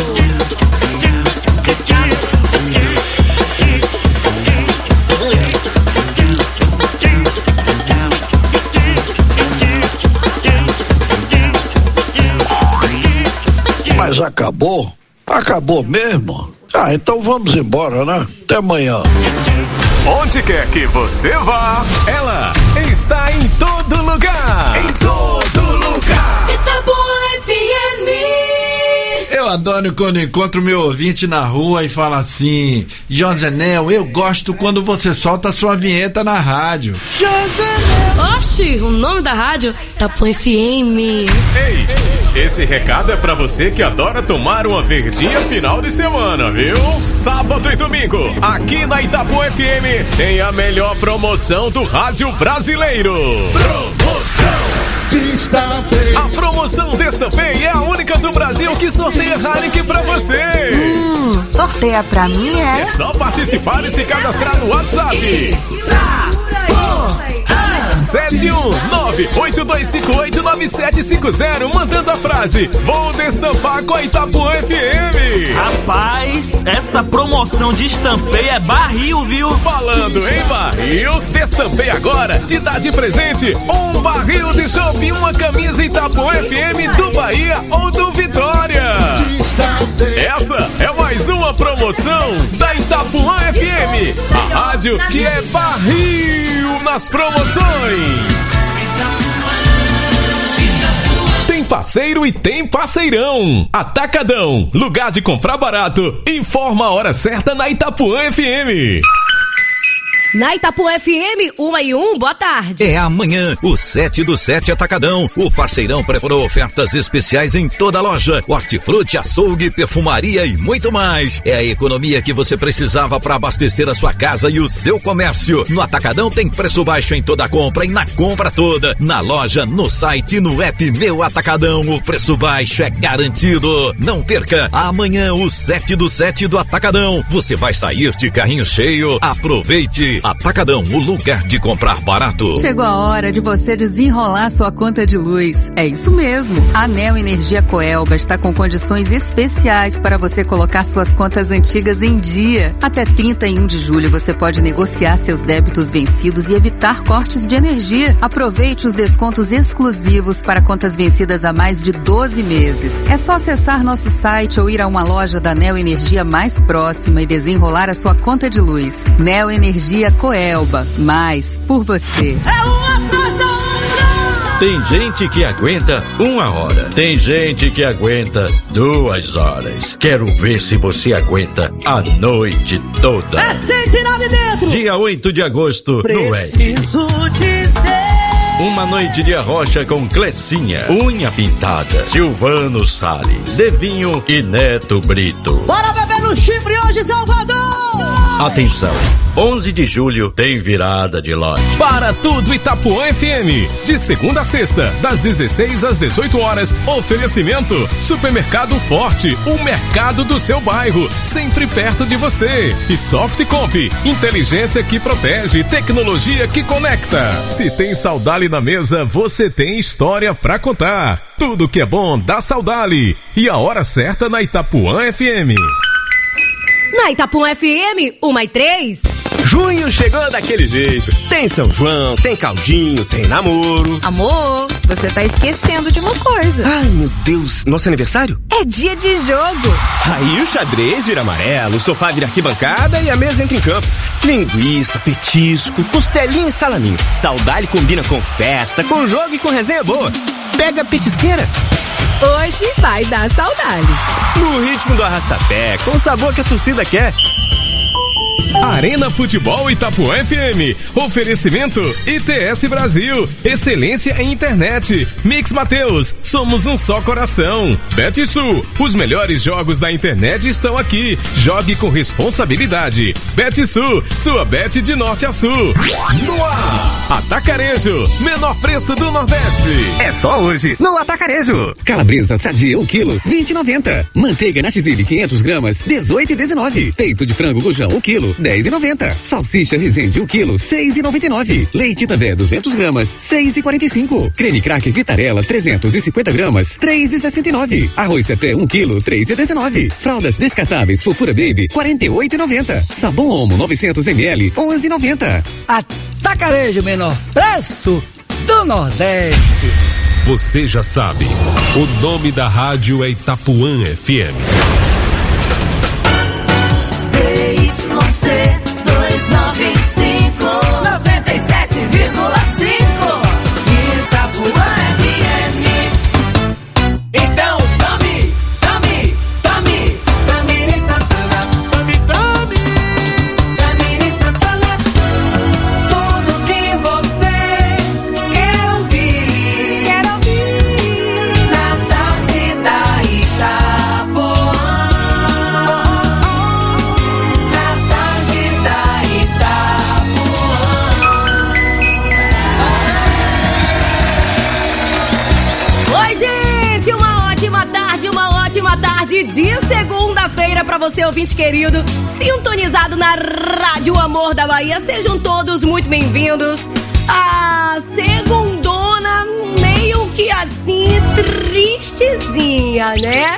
Mas acabou? Acabou mesmo? Ah, então vamos embora, né? Até amanhã. Onde quer que você vá, ela está em todo lugar. Em todo lugar. Itapuã FM. Eu adoro quando encontro meu ouvinte na rua e fala assim: Josenel, eu gosto quando você solta sua vinheta na rádio. Oxi, o nome da rádio? Itapuã FM. Ei, esse recado é pra você que adora tomar uma verdinha final de semana, viu? Sábado e domingo, aqui na Itapuã FM, tem a melhor promoção do rádio brasileiro. Promoção Destampei. A promoção Destampei é a única do Brasil que sorteia Heineken pra você. Sorteia pra mim, é? É só participar e se cadastrar no WhatsApp. 719-8258-9750, mandando a frase: vou destampar com a Itapuã FM. Rapaz, essa promoção de Destampei é barril, viu? Falando em barril, Destampei agora te dá de presente um barril de chopp e uma camisa Itapuã FM do Bahia ou do Vitória. Essa é mais uma promoção da Itapuã FM, a rádio que é barril nas promoções. Tem parceiro e tem parceirão. Atacadão, lugar de comprar barato. Informa a hora certa na Itapuã FM. Na Itapuã FM, 1:01, boa tarde. É amanhã, o 7 do 7 Atacadão. O parceirão preparou ofertas especiais em toda a loja. Hortifruti, açougue, perfumaria e muito mais. É a economia que você precisava para abastecer a sua casa e o seu comércio. No Atacadão tem preço baixo em toda a compra e na compra toda. Na loja, no site e no app Meu Atacadão, o preço baixo é garantido. Não perca, amanhã o 7 do 7 do Atacadão. Você vai sair de carrinho cheio. Aproveite. Atacadão, o lugar de comprar barato. Chegou a hora de você desenrolar sua conta de luz. É isso mesmo. A Neo Energia Coelba está com condições especiais para você colocar suas contas antigas em dia. Até 31 de julho você pode negociar seus débitos vencidos e evitar cortes de energia. Aproveite os descontos exclusivos para contas vencidas há mais de 12 meses. É só acessar nosso site ou ir a uma loja da Neo Energia mais próxima e desenrolar a sua conta de luz. Neo Energia Coelba. Mais por você. É uma festa única! Tem gente que aguenta 1 hora. Tem gente que aguenta 2 horas. Quero ver se você aguenta a noite toda. É sem tirar de dentro! Dia 8 de agosto, no Ed. Preciso dizer. Uma noite de arrocha com Clecinha, Unha Pintada, Silvano Salles, Devinho e Neto Brito. Bora beber no chifre hoje, Salvador! Atenção, 11 de julho tem virada de lote. Para tudo Itapuã FM, de segunda a sexta, das 16 às 18 horas, oferecimento Supermercado Forte, o mercado do seu bairro, sempre perto de você. E Softcomp, inteligência que protege, tecnologia que conecta. Se tem Saudale na mesa, você tem história pra contar. Tudo que é bom dá Saudale. E a hora certa na Itapuã FM. Na Itapuã FM, 1h03. Junho chegou daquele jeito. Tem São João, tem caldinho, tem namoro. Amor, você tá esquecendo de uma coisa. Ai, meu Deus, nosso aniversário? É dia de jogo. Aí o xadrez vira amarelo, o sofá vira arquibancada e a mesa entra em campo. Linguiça, petisco, costelinha e salaminho. Saudale combina com festa, com jogo e com resenha boa. Pega a petisqueira. Hoje vai dar Saudale. No ritmo do arrastapé, com o sabor que a torcida quer. Arena Futebol Itapuã FM. Oferecimento ITS Brasil. Excelência em internet. Mix Mateus. Somos um só coração. Betsul. Os melhores jogos da internet estão aqui. Jogue com responsabilidade. Betsul. Sua bet de norte a sul. No ar. Atacarejo. Menor preço do Nordeste. É só hoje no Atacarejo. Calabresa sadia 1 kg, 20,90. Manteiga Nativille 500 gramas, 18,19. Peito de frango bujão 1 kg, 10,90. Salsicha Resende 1 kg, 6,99. Leite Tandé 200 gramas, 6,45. Creme Cracker Vitarella 350 gramas, 3,69. Arroz Ceté 1 kg, 3,19. Fraldas descartáveis Fofura Baby 48,90. Sabão Omo 900 ml, 11,90. Atacarejo, menor preço do Nordeste. Você já sabe, o nome da rádio é Itapuã FM. ZYC 295 97,5 Itapuã FM. Então tome Tamiri Santana. Tamiri Santana. Tudo que você quer ouvir. Na tarde da Itapuã. Ótima tarde de segunda-feira para você, ouvinte querido, sintonizado na Rádio Amor da Bahia. Sejam todos muito bem-vindos. A segundona meio que assim tristezinha, né?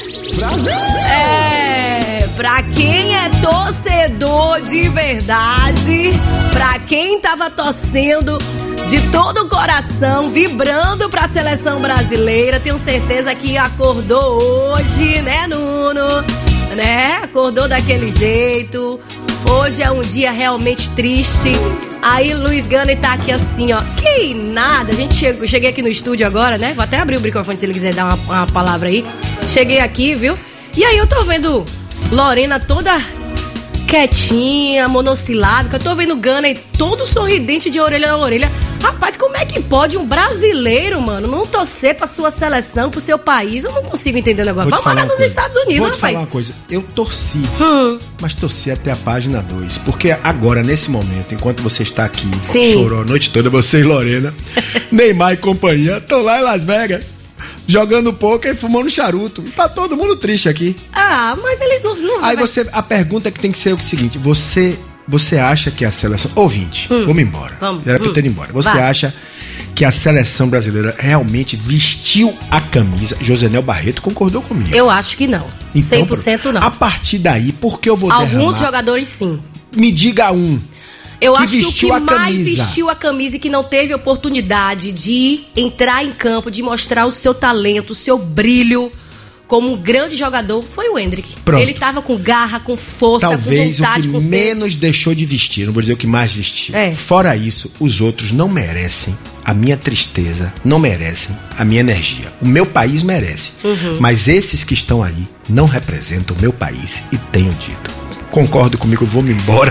Pra quem é torcedor de verdade, pra quem tava torcendo de todo o coração, vibrando pra seleção brasileira, tenho certeza que acordou hoje, né, Nuno? Né? Acordou daquele jeito. Hoje é um dia realmente triste. Aí Luiz Gana tá aqui assim, ó. Que nada, a gente cheguei aqui no estúdio agora, né? Vou até abrir o microfone se ele quiser dar uma palavra aí. Cheguei aqui, viu? E aí eu tô vendo Lorena toda quietinha, monossilábica. Eu tô vendo Gana todo sorridente de orelha a orelha. Rapaz, como é que pode um brasileiro, mano, não torcer pra sua seleção, pro seu país? Eu não consigo entender o negócio. Vamos morar nos Estados Unidos, rapaz. Vou te falar uma coisa. Eu torci, mas torci até a página 2. Porque agora, nesse momento, enquanto você está aqui, chorou a noite toda, você e Lorena, Neymar e companhia, estão lá em Las Vegas, jogando poker e fumando charuto. E tá todo mundo triste aqui. Ah, mas eles não Aí a pergunta que tem que ser o seguinte: você você acha que a seleção... Ouvinte, vamos embora. Era pra eu ter ido embora. Você acha que a seleção brasileira realmente vestiu a camisa? Josenel Barreto concordou comigo. Eu acho que não. Então, 100% não. A partir daí, por que eu vou Alguns derramar? jogadores, sim. Me diga um. Eu que acho que o que vestiu a mais camisa. vestiu a camisa e que não teve oportunidade de entrar em campo, de mostrar o seu talento, o seu brilho como um grande jogador, foi o Endrick. Pronto. Ele tava com garra, com força, Talvez com vontade, o com que sede. menos deixou de vestir, não vou dizer o que mais vestiu. É. Fora isso, os outros não merecem a minha tristeza, não merecem a minha energia. O meu país merece, mas esses que estão aí não representam o meu país e tenho dito. Concordo comigo, eu vou me embora.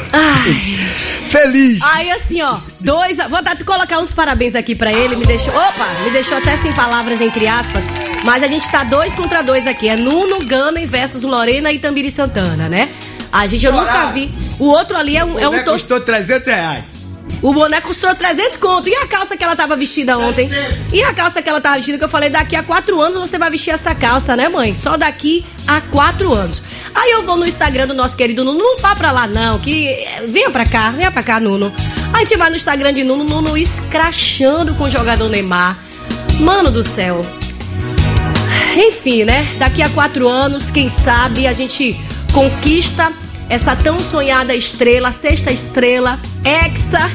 Feliz! Aí assim, ó, vou colocar uns parabéns aqui pra ele, me deixou até sem palavras, entre aspas, mas a gente tá 2 contra 2 aqui, é Nuno Gunner versus Lorena e Itambiri Santana, né? Eu nunca vi, o outro ali é um custou R$300. O boné custou 300 conto. E a calça que ela tava vestida ontem? E a calça que ela tava vestida, que eu falei, daqui a 4 anos você vai vestir essa calça, né, mãe? Só daqui a 4 anos. Aí eu vou no Instagram do nosso querido Nuno. Não vá pra lá, não, que... Venha pra cá, Nuno. Aí a gente vai no Instagram de Nuno escrachando com o jogador Neymar. Mano do céu. Enfim, né? Daqui a 4 anos, quem sabe, a gente conquista essa tão sonhada estrela, 6ª estrela, Hexa.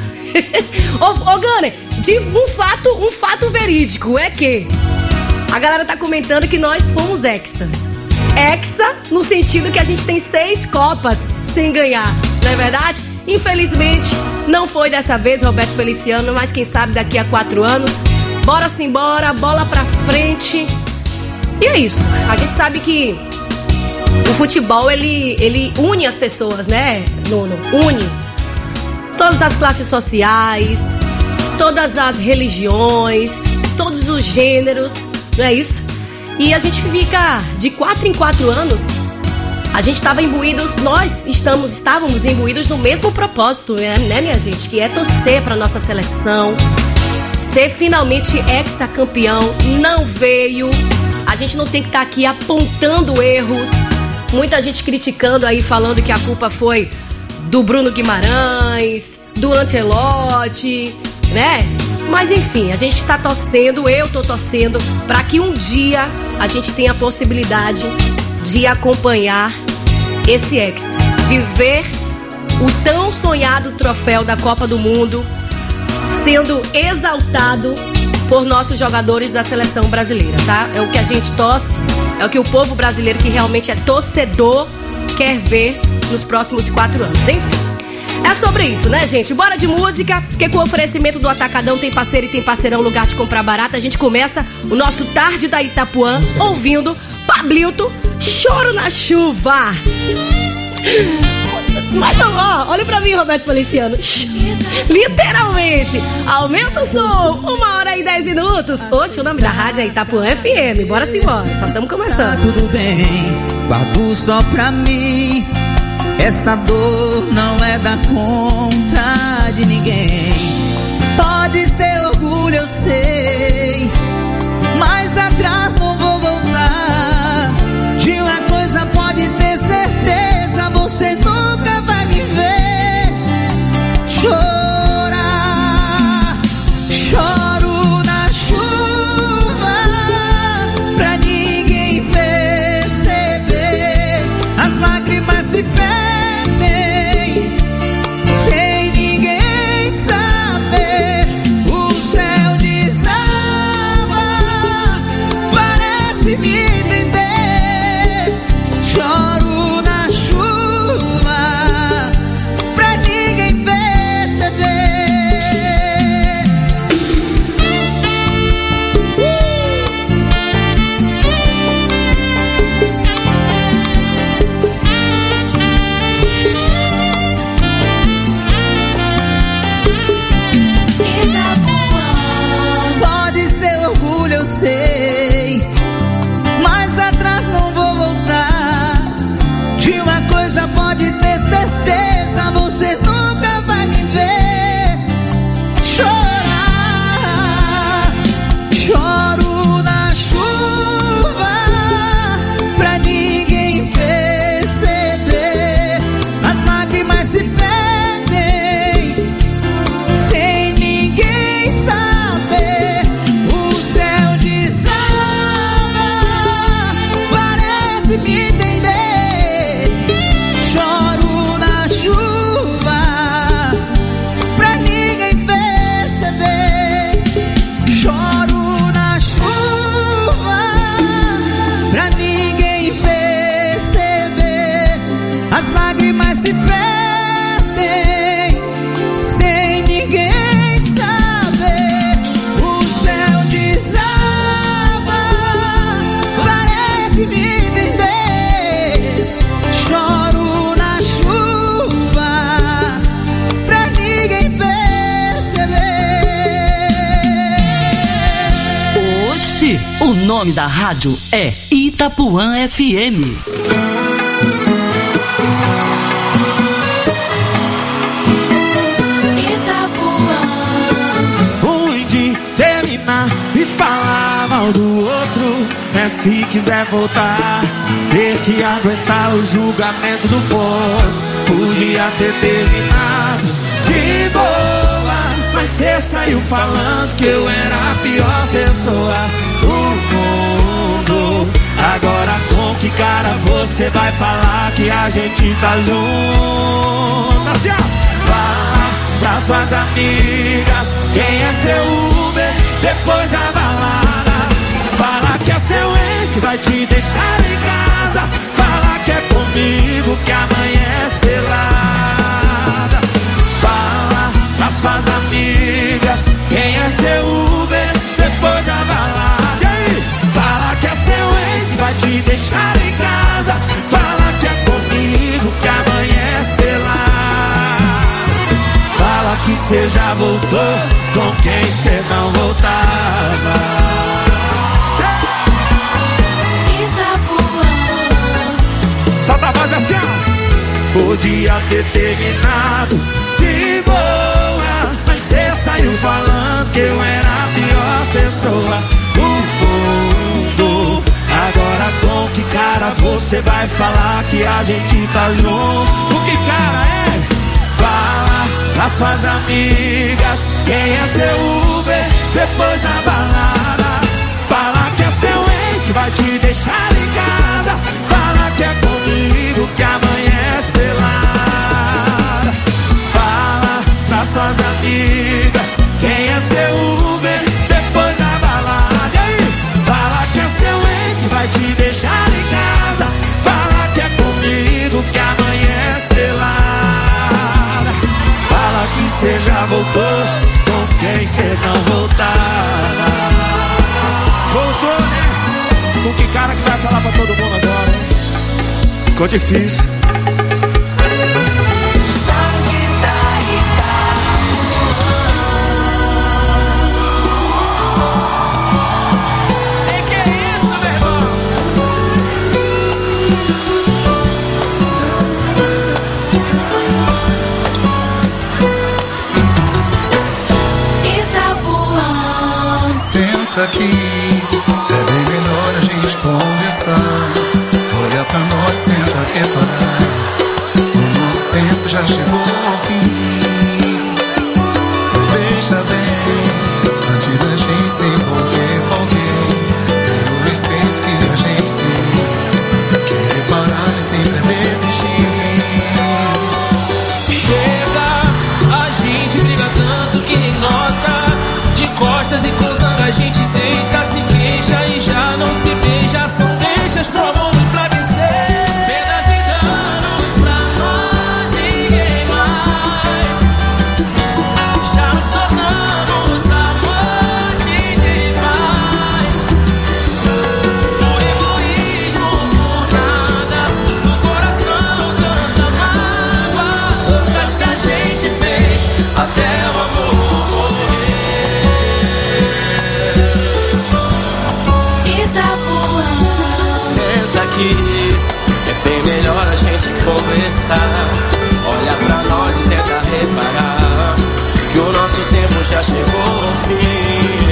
Ô Gunner, um fato verídico é que a galera tá comentando que nós fomos Hexas. Hexa no sentido que a gente tem 6 Copas sem ganhar, não é verdade? Infelizmente, não foi dessa vez, Roberto Feliciano, mas quem sabe daqui a 4 anos, bora simbora, bola pra frente. E é isso, a gente sabe que o futebol, ele une as pessoas, né, Nuno? Une todas as classes sociais, todas as religiões, todos os gêneros, não é isso? E a gente fica de 4 em 4 anos, a gente estava imbuídos, estávamos imbuídos no mesmo propósito, né, minha gente? Que é torcer para nossa seleção, ser finalmente hexacampeão. Não veio, a gente não tem que estar aqui apontando erros. Muita gente criticando aí, falando que a culpa foi do Bruno Guimarães, do Ancelotti, né? Mas enfim, a gente tá torcendo, eu tô torcendo para que um dia a gente tenha a possibilidade de acompanhar esse ex, de ver o tão sonhado troféu da Copa do Mundo sendo exaltado por nossos jogadores da seleção brasileira, tá? É o que a gente torce, é o que o povo brasileiro, que realmente é torcedor, quer ver nos próximos 4 anos. Enfim, é sobre isso, né, gente? Bora de música, porque com o oferecimento do Atacadão tem parceiro e tem parceirão, lugar de comprar barato. A gente começa o nosso Tarde da Itapuã ouvindo Pablito, Choro na Chuva. Mas ó, olha pra mim, Roberto Feliciano. Literalmente, aumenta o som. 1h10. Hoje o nome da rádio é Itapuã FM. Bora simbora, só estamos começando. Tá tudo bem, guardo só pra mim. Essa dor não é da conta de ninguém. Pode ser orgulho, eu sei, mas atrás não vou voltar. De uma coisa pode ter certeza, você nunca vai me ver chorar. Choro na chuva pra ninguém perceber. As lágrimas se perdem sem ninguém saber. O céu desaba me perdem sem ninguém saber. O céu desaba, parece me entender. Choro na chuva pra ninguém perceber. Oxi, o nome da rádio é Itapuã FM. Ruim de terminar e falar mal do outro é se quiser voltar, ter que aguentar o julgamento do povo. Podia ter terminado de boa, mas cê saiu falando que eu era a pior pessoa do mundo. Agora com que cara você vai falar que a gente tá junto? Assim, ó. Fala pra suas amigas quem é seu Uber depois da balada. Fala que é seu ex que vai te deixar em casa. Fala que é comigo que amanhece pelada. Fala pra suas amigas quem é seu Uber depois da balada. E aí? Fala que é seu ex que vai te deixar em casa. Fala que é comigo que amanhece pelada. Fala que cê já voltou com quem cê não voltava. Solta a voz assim, ó. Podia ter terminado de boa, mas cê saiu falando que eu era a pior pessoa do mundo. Agora com que cara você vai falar que a gente tá junto? O que cara é? Fala pras suas amigas quem é seu Uber depois da balada. Fala que é seu ex que vai te deixar em casa. Fala que é comigo que amanhece pelada. Fala pras suas amigas quem é seu Uber depois da balada. E aí? Fala que é seu ex que vai te deixar em casa. Fala que é comigo que amanhece pelada. Fala que cê já voltou com quem cê não voltava. Voltou, né? Com que cara que vai falar pra todo mundo agora, hein? Ficou difícil. Que é isso, meu irmão? Itapuã. Senta aqui, é bem melhor a gente conversar. Olha pra nós, tenta reparar. O nosso tempo já chegou ao fim. Veja bem, antes da gente se envolver com alguém, pelo respeito que a gente tem, querer parar nem sempre é desistir. Chega, a gente briga tanto que nem nota. De costas e com zanga a gente deita, se queixa e já não se beija. São deixas pro amor enfraquecer. Perdas e danos pra nós, ninguém mais. Já nos tornamos amantes demais. Por egoísmo, por nada, no coração tanta mágoa. Outras que a gente fez até o amor Itapuã. Senta aqui, é bem melhor a gente conversar. Olha pra nós e tenta reparar que o nosso tempo já chegou ao fim.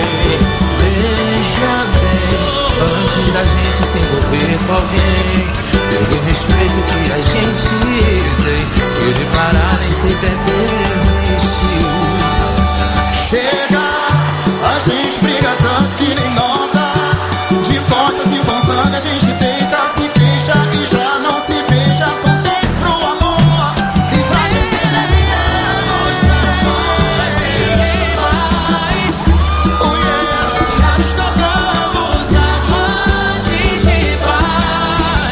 Veja bem, antes da gente se envolver com alguém, pelo respeito que a gente tem, ele parar nem sempre é desistir. Chega, a gente briga tanto que nem nota. De costas e com sangue a gente deita, se queixa e já não se beija. São três pro amor e pra descer das ideias. Já nos tornamos amantes de paz.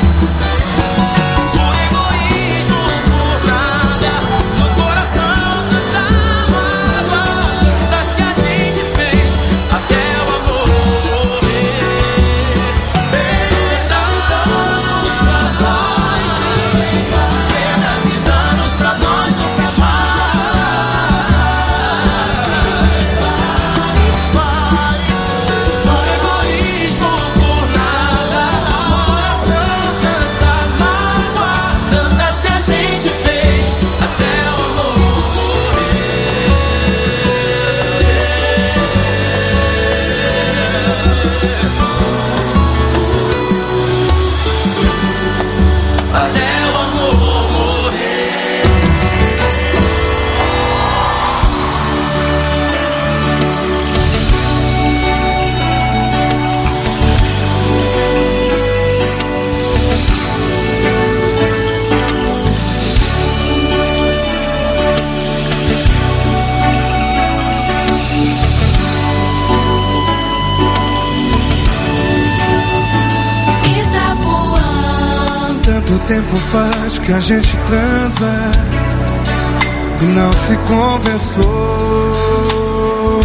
Quanto tempo faz que a gente transa e não se conversou?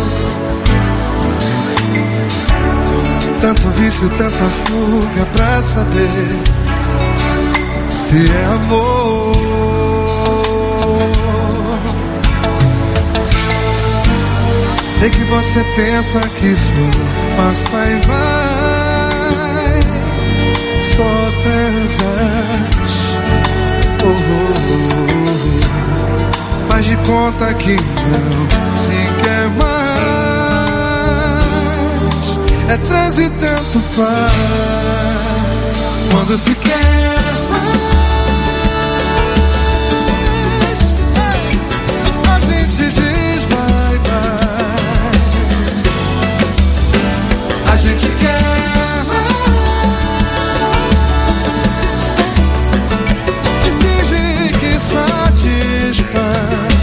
Tanto vício, tanta fuga pra saber se é amor. Sei que você pensa que isso passa e vai, só transas. Faz de conta que não se quer mais. É trans e tanto faz. Quando se quer mais, a gente diz bye bye. A gente quer mais e finge que satisfaz.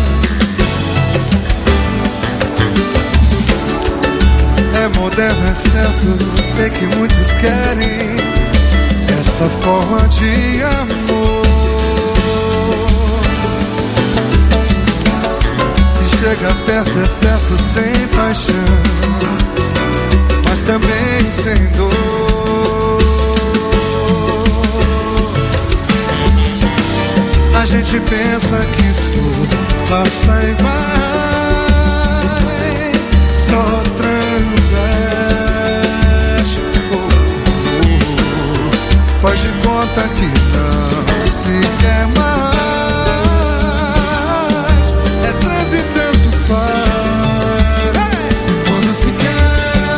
É moderno, é certo, sei que muitos querem essa forma de amor. Se chega perto é certo, sem paixão, mas também sem dor. A gente pensa que isso passa e vai, só transas. Faz de conta que não se quer mais. É trans e tanto faz. Quando se quer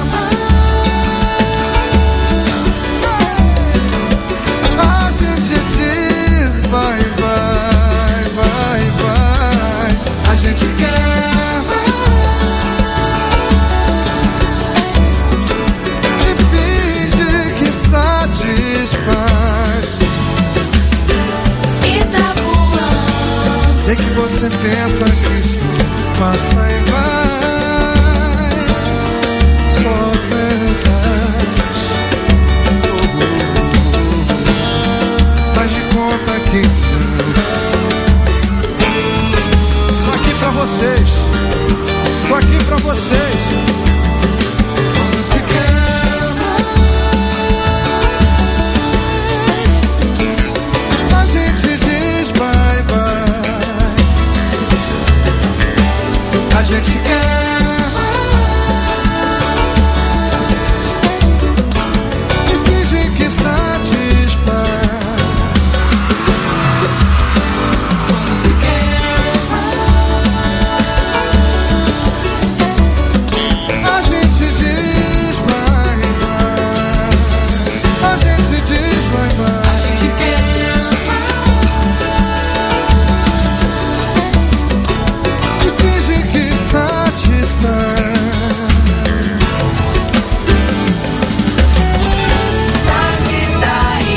mais, a gente diz vai, vai, vai, vai. A gente quer mais e finge que satisfaz. Itapuã. Sei que você pensa que isso passa e vai, só transas. Faz de conta que não. Tô aqui pra vocês, tô aqui pra vocês. Quando se quer mais, a gente diz bye bye. A gente quer mais e finge que satisfaz. Quando se quer mais, a gente diz bye bye. A gente diz bye bye. A gente quer mais e finge que satisfaz. Tarde da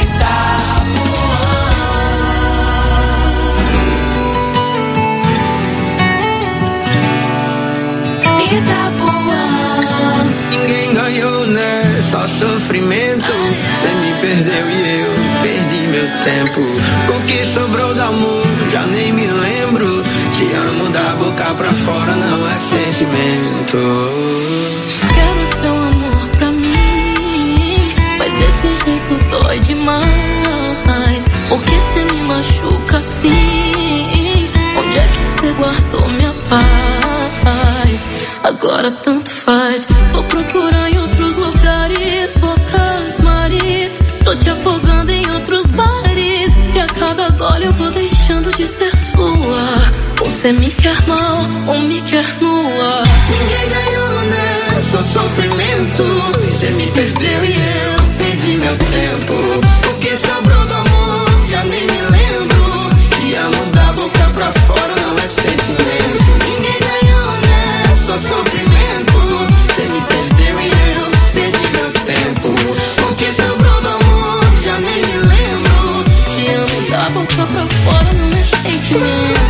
Itapuã. Ninguém ganhou, né? Só sofrimento. Você me perdeu e eu perdi meu tempo. O que sobrou do amor, já nem me lembro. Te amo da boca pra fora, não é sentimento. Quero teu amor pra mim, mas desse jeito dói demais. Porque cê me machuca assim? Onde é que cê guardou minha paz? Agora tanto faz. Vou procurar em outros lugares, bocas, mares. Tô te afogando em outros bares. E a cada gole eu vou deixando de ser sua. Ou cê me quer mal, ou me quer nua. Ninguém ganhou, né? Só sofrimento. Você me perdeu e eu perdi meu tempo. O que sobrou do amor, já nem me lembro. Te amo da boca pra fora, não é sentimento. Ninguém ganhou, né? Só sofrimento. Você me perdeu e eu perdi meu tempo. O que sobrou do amor, já nem me lembro. Te amo da boca pra fora, não é sentimento.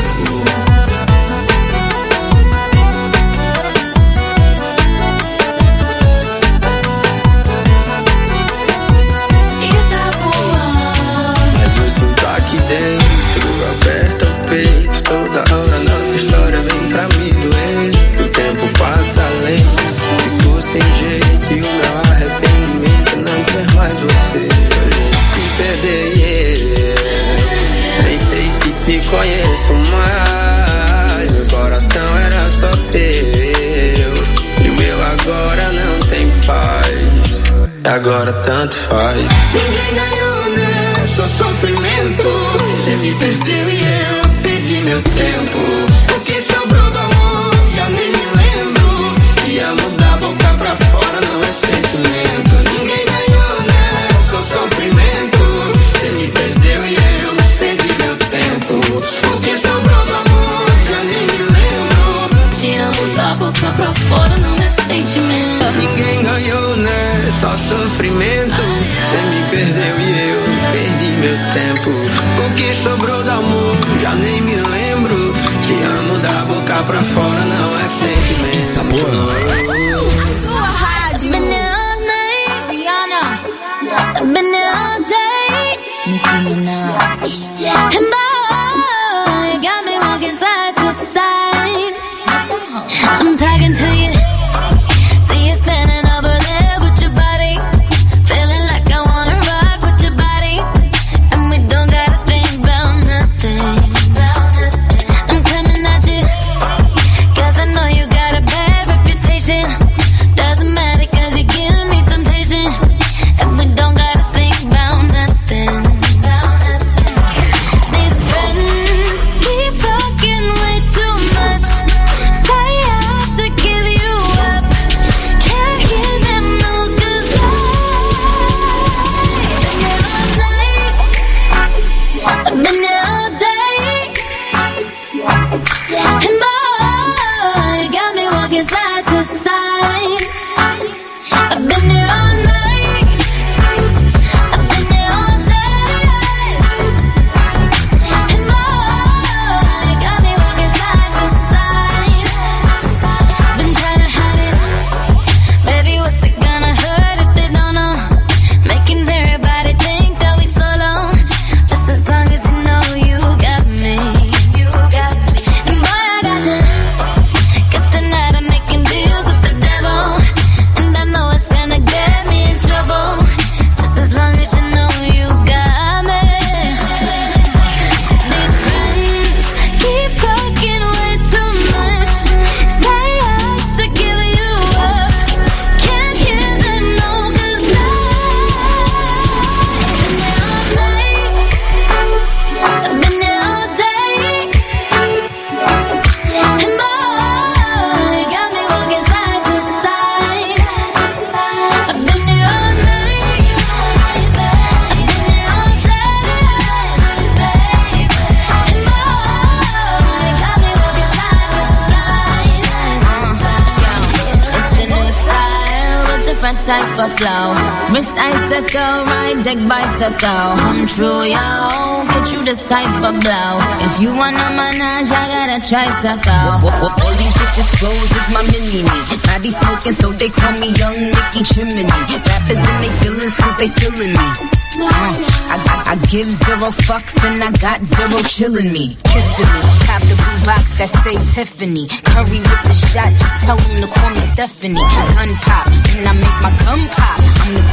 agora tanto faz. Ninguém ganhou, né? Só sofrimento. Você me perdeu e eu perdi meu tempo. O que sobrou do amor, já nem me lembro. Te amo da boca pra fora, não é sentimento. Ninguém ganhou, né? Só sofrimento. Você me perdeu e eu perdi meu tempo. O que sobrou do amor, já nem me lembro. Te amo da boca pra fora, não é sentimento. Ninguém ganhou, né? Só sofrimento. Você me perdeu e eu perdi meu tempo. O que sobrou do amor, já nem me lembro. Te amo da boca pra fora, não é sentimento. Sua rádio. Been there all night, Rihanna. I've been there all day, Nicki Minaj. And boy, you got me walking side to side. I'm talking to you. See you standing over there with your body. Feeling like I wanna rock with your body. And we don't gotta think about nothing. I'm coming at you, 'cause I know you got a bad reputation. Doesn't matter 'cause you give me temptation. And we don't gotta think about nothing. These friends keep talking way too much. Say I should give you up. Can't hear them no, 'cause I've been there all day. And boy, you got me walking side to side. I've been there all night. I've been there all day. And boy, you got me walking side to side. Been trying to hide it. Baby, what's it gonna hurt if they don't know? Making everybody think that we so long. Just as long as you know you got me. You got me. And boy, I got you. 'Cause tonight I'm making deals with the devil. And I know it's gonna get me in trouble. Just as long as you know you got me. These friends keep talking way too much. Say I should give you up. Can't hear them no, 'cause I've been there all night. I've been there all day. And boy, you got me walking side to side. I've been there all night. I've been there all day. And boy, you got me walking side to side. It's the new style with the French type of flow. Wrist icicle, ride deck bicycle. Come true, yo. Get you this type of blow. If you wanna manage, I got a tricycle. All these bitches clothes is my mini-me. Now they smoking, so they call me Young Nicky Chimney. Rappers in they feelings, 'cause they feeling me. I give zero fucks and I got zero chillin' me. Kissing me, cop the blue box that say Tiffany. Curry with the shot, just tell them to call me Stephanie. Gun pop, and I make my gun pop. I'm the